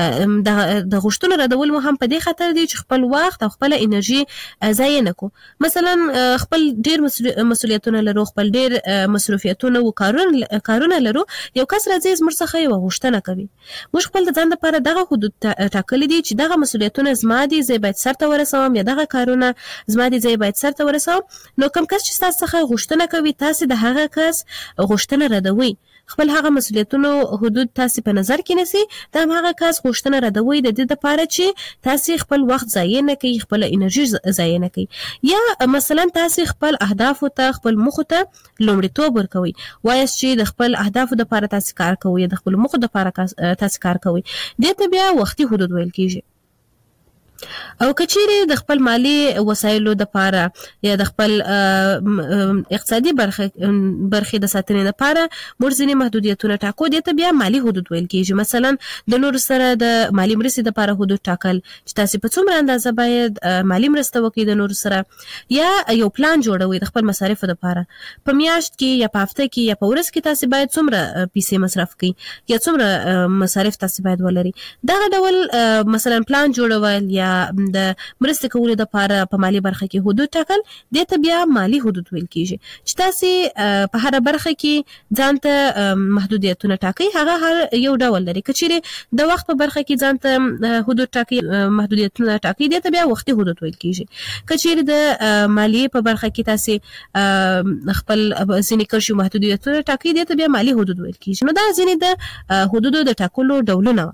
د غوښتنو ردول مو هم په دې خاطر دي چې خپل وخت او خپل انرژي ضایع نکو مثلا خپل ډیر مسؤلیتونه لرو خپل ډیر مصروفیتونه او کارونه کارونه لرو یو کس راځي زموږ څخه یو غوښتنه کوي موږ خپل د ځان لپاره دغه حدود ټاکلي دي چې دغه مسؤلیتونه زما دي زه باید سرته ورسوم یا دغه کارونه زما دي زه باید سرته ورسوم نو کوم کس چې تاسو څخه غوښتنه کوي تاسو د هغه کس غوښتنه ردوي خپل هغه مسؤلیتونو حدود تاسو په نظر کې نسی دا هغه کس غوښتنه ردوي د دې لپاره چې تاسو خپل وخت ضایع نه کوي خپل انرژي ضایع نه کوي یا مثلا تاسو خپل اهداف ته خپل مخ ته لومړیتوب ورکوي وایي چې د خپل اهداف لپاره تاسو کار کوي د خپل مخ لپاره تاسو کار کوي دې ته بیا وختي حدود ویل کیږي او کچيري د خپل مالی وسایلو د پاره یا د خپل اقتصادي برخه برخه د ساتنې لپاره مرزنی محدودیتونه ټاکو دي ته بیا مالی حدود ویل کیږي مثلا د نور سره د مالی مرستې لپاره حدود ټاکل چې تاسو په څومره اندازه باید مالی مرسته وکړئ د نور سره یا یو پلان جوړوي د خپل مصارف لپاره په میاشت کې یا په هفته کې یا په ورځ کې تاسو باید څومره پیسې مصرف کړئ یا څومره مصارف تاسو باید ولري دا ډول مثلا پلان جوړول یا د مرستې کولو د لپاره په مالی برخه کې حدود ټاکل د ته بیا مالی حدود ویل کیږي چې تاسو په هر برخه کې ځان ته محدودیتونه ټاکي هغه هر یو ډول لري کچيري د وخت په برخه کې ځان ته حدود ټاکي محدودیتونه ټاکي د ته بیا وختي حدود ویل کیږي کچيري د مالی په برخه کې تاسو خپل ځینې کرشي محدودیتونه ټاکي د ته بیا مالی حدود ویل کیږي نو دا ځینې د حدودو د ټاکلو ډولونه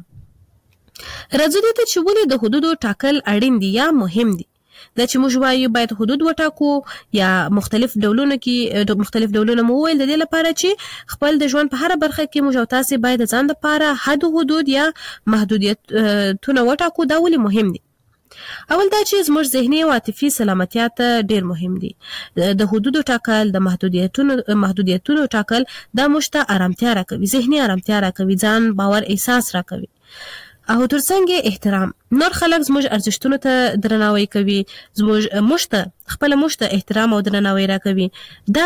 راځي ته چې ولې د حدودو ټاکل اړین دي یا مهم دي دا چې موږ وایو باید حدود وټاکو یا مختلف ډولونه کې مختلف ډولونه مو ویل د دې لپاره چې خپل د ژوند په هر برخه کې موږ تاسو باید ځان لپاره حد حدود یا محدودیتونه وټاکو دا ولې مهم دي اول دا چې زموږ ذهني او عاطفي سلامتیت ډیر مهم دي د حدودو ټاکل د محدودیتونو محدودیتونو ټاکل دا موږ ته آرامتیا راکوي ذهني آرامتیا راکوي ځان باور احساس راکوي او ترڅنګ احترام نور خلک زموږ ارزښتونو ته درناوی کوي زموږ مشته خپل مشته احترام او درناوی راکوي دا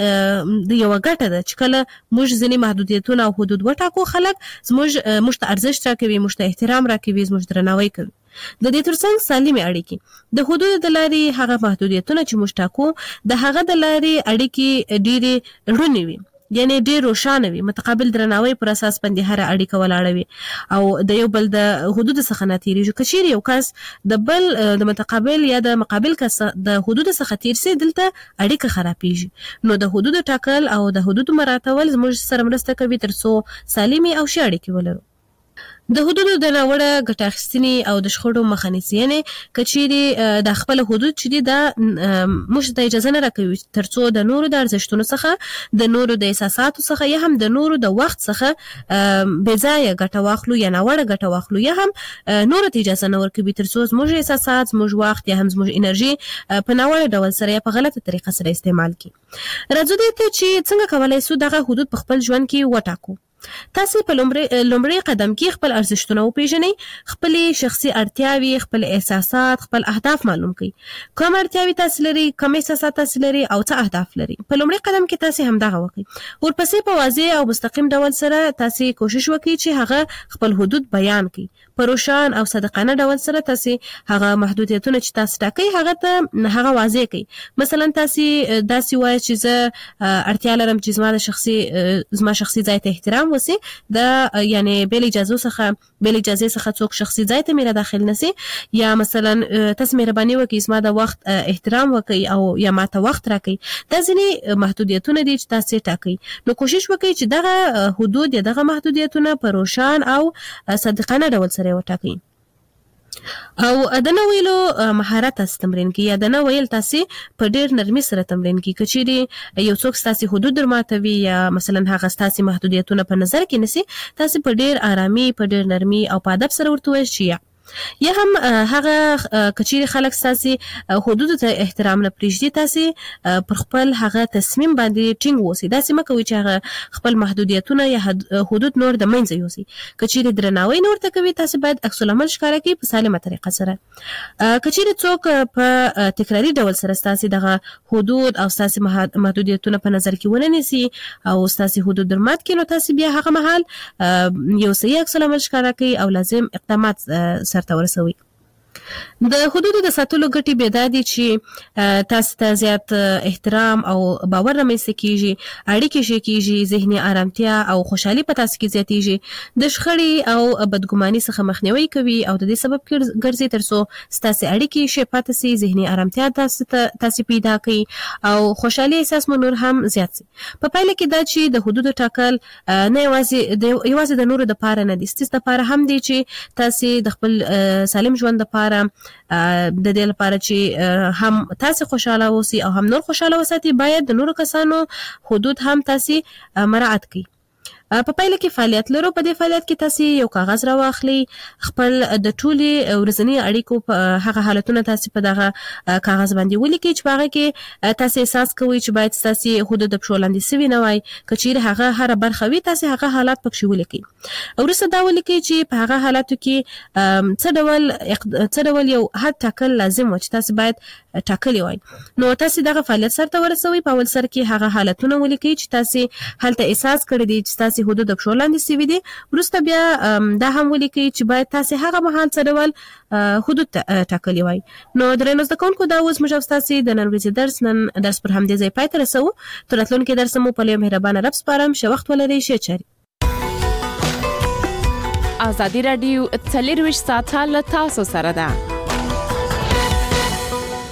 د یو غټه ده چې کله موږ ځینې محدودیتونه او حدود وټاکو خلک زموږ مشته ارزښت راکوي مشته احترام راکوي زموږ درناوی کوي د دې ترڅنګ سالمه اړیکې د حدود د لارې هغه محدودیتونه چې موږ ټاکو د هغه د لارې اړیکې ډېرې رڼې وي یعنی ډېر روښانه وي متقابل درناوی پر اساس باندې هر اړیکه ولاړه وي او د یو بل د حدود څخه نه تیریږي کچېرې یو کس د بل د متقابل یا د مقابل کس د حدود څخه تیر سي دلته اړیکه خرابېږي نو د حدود ټاکل او د حدود مراعاتول زموږ سره مرسته کوي ترڅو سالمي او ښه اړیکې ولرو د حدودو د ناوړه ګټه اخیستنې او د شخړو مخه نیسي یعنی کچېرې د خپل حدود چې دي دا موږ ته اجازه نه راکوي ترڅو د نورو د ارزښتونو څخه د نورو د احساساتو څخه یا هم د نورو د وخت څخه بې ځایه ګټه واخلو یا ناوړه ګټه واخلو یا هم نورو ته اجازه نه ورکوي ترڅو زموږ احساسات زموږ وخت یا هم زموږ انرژي په ناوړه ډول سره یا په غلطه طریقه سره استعمال کړي راځو دې ته چې څنګه کولای شو دغه حدود په خپل ژوند کې وټاکو تاسو په لومړی قدم کې خپل ارزښتونه وپیژنئ خپل شخصي اړتیاوې خپل احساسات خپل اهداف معلوم کړئ کوم اړتیاوې تاسو لري کوم احساسات تاسو لري او څه اهداف لري په لومړی قدم کې تاسو همدغه وکړئ ورپسې په واضح او مستقیم ډول سره تاسو کوشش وکړئ چې هغه خپل حدود بیان کړئ په روشن او صادقانه ډول سره تاسو هغه محدودیتونه چې تاسو ټاکئ هغه ته هغه واضح کړئ مثلا تاسو داسې وایئ چې زه اړتیا لرم چې زما د شخصي زما شخصي ځای ته احترام هم وسی د یعنی بل اجازه څخه بل اجازه څخه څوک شخصي ځای ته میرا داخل نسی یا مثلا تاسو مهرباني وکړئ اسما د وخت احترام وکړئ او یا ماته وخت راکړئ دا ځینې محدودیتونه دي چې تاسو ټاکئ نو کوشش وکړئ چې دغه حدود یا دغه محدودیتونه په روشن او صادقانه ډول سره وټاکئ او د نو ویلو مهارت تاسو تمرین کی یا د نو ویل تاسو په ډیر نرمي سره تمرین کی کچيري یو څوک تاسو حدود درماتوي یا مثلا هغه تاسو محدودیتونه په نظر کې نسی تاسو په ډیر آرامي په ډیر نرمي او په ادب سره ورته وشي یا هم هغه کچيري خلک تاسو حدود ته احترام نه پریږدي تاسو پر خپل هغه تصمیم باندې ټینګ وسی دا سم کوي چې هغه خپل محدودیتونه یا حدود نور د منځ یوسي کچيري درناوی نور ته کوي تاسو باید عکس العمل ښکارا کړئ په سالمه طریقه سره کچيري څوک په تکراری ډول سره تاسو دغه حدود او تاسو محدودیتونه په نظر کې ونه نیسي او تاسو حدود درمات کړي نو تاسو بیا هغه مهال یو صحیح عکس العمل ښکارا کړئ او لازم اقدامات سرته ورسوي د حدودو د ساتلو ګټې به دا دي چې تاسو ته زیات احترام او باور رامنځته کیږي اړیکې شي کیږي ذهني آرامتیا او خوشحالي په تاسو کې زیاتیږي د شخړې او بدګماني څخه مخنیوي کوي او د دې سبب ګرځي ترڅو تاسو اړیکې شي پاتې سي ذهني آرامتیا تاسو تاسو پیدا کوي او خوشحالي احساس مو نور هم زیات سي په پایله کې دا چې د حدودو ټاکل نه یوازې د یوازې د نورو د پاره نه دي ستاسو لپاره هم دي چې تاسو د خپل سالم ژوند لپاره د دې لپاره چې هم تاسو خوشاله اوسئ او هم نور خوشاله وساتئ باید د نورو کسانو حدود هم تاسو مراعات کړئ په پایله کې فعالیت لرو په دې فعالیت کې تاسو یو کاغذ راواخلئ خپل د ټولي ورځنی اړیکو په هغه حالتونه تاسو په دغه کاغذ باندې ولیکئ چې هغه کې تاسو احساس کوئ چې باید تاسو حدود په شولاندې سوي نه وای کچیر هغه هر برخه وي تاسو هغه حالات پکې ولیکئ ورسره دا ولیکئ چې په هغه حالاتو کې څه ډول څه ډول یو حد ټاکل لازم و چې تاسو باید ټاکلی وای نو تاسو دغه فعالیت سره ورسوي په اول سر کې هغه حالتونه ولیکئ چې تاسو هلته احساس کړی دي چې تاسو حدود په شولاندې سوي دي ورسته بیا دا هم ولیکئ چې باید تاسو هغه مهال څه ډول حدود ټاکلی وای نو درنو زده کوونکو دا اوس موږ تاسو د نن ورځې درس نن درس پر همدې ځای پای ته رسوو تر راتلونکي درس مو په لوی مهربانه رب سپارم ښه وخت ولرئ ښه چاري ازادي رادیو څلور ویشت ساعته له تاسو سره ده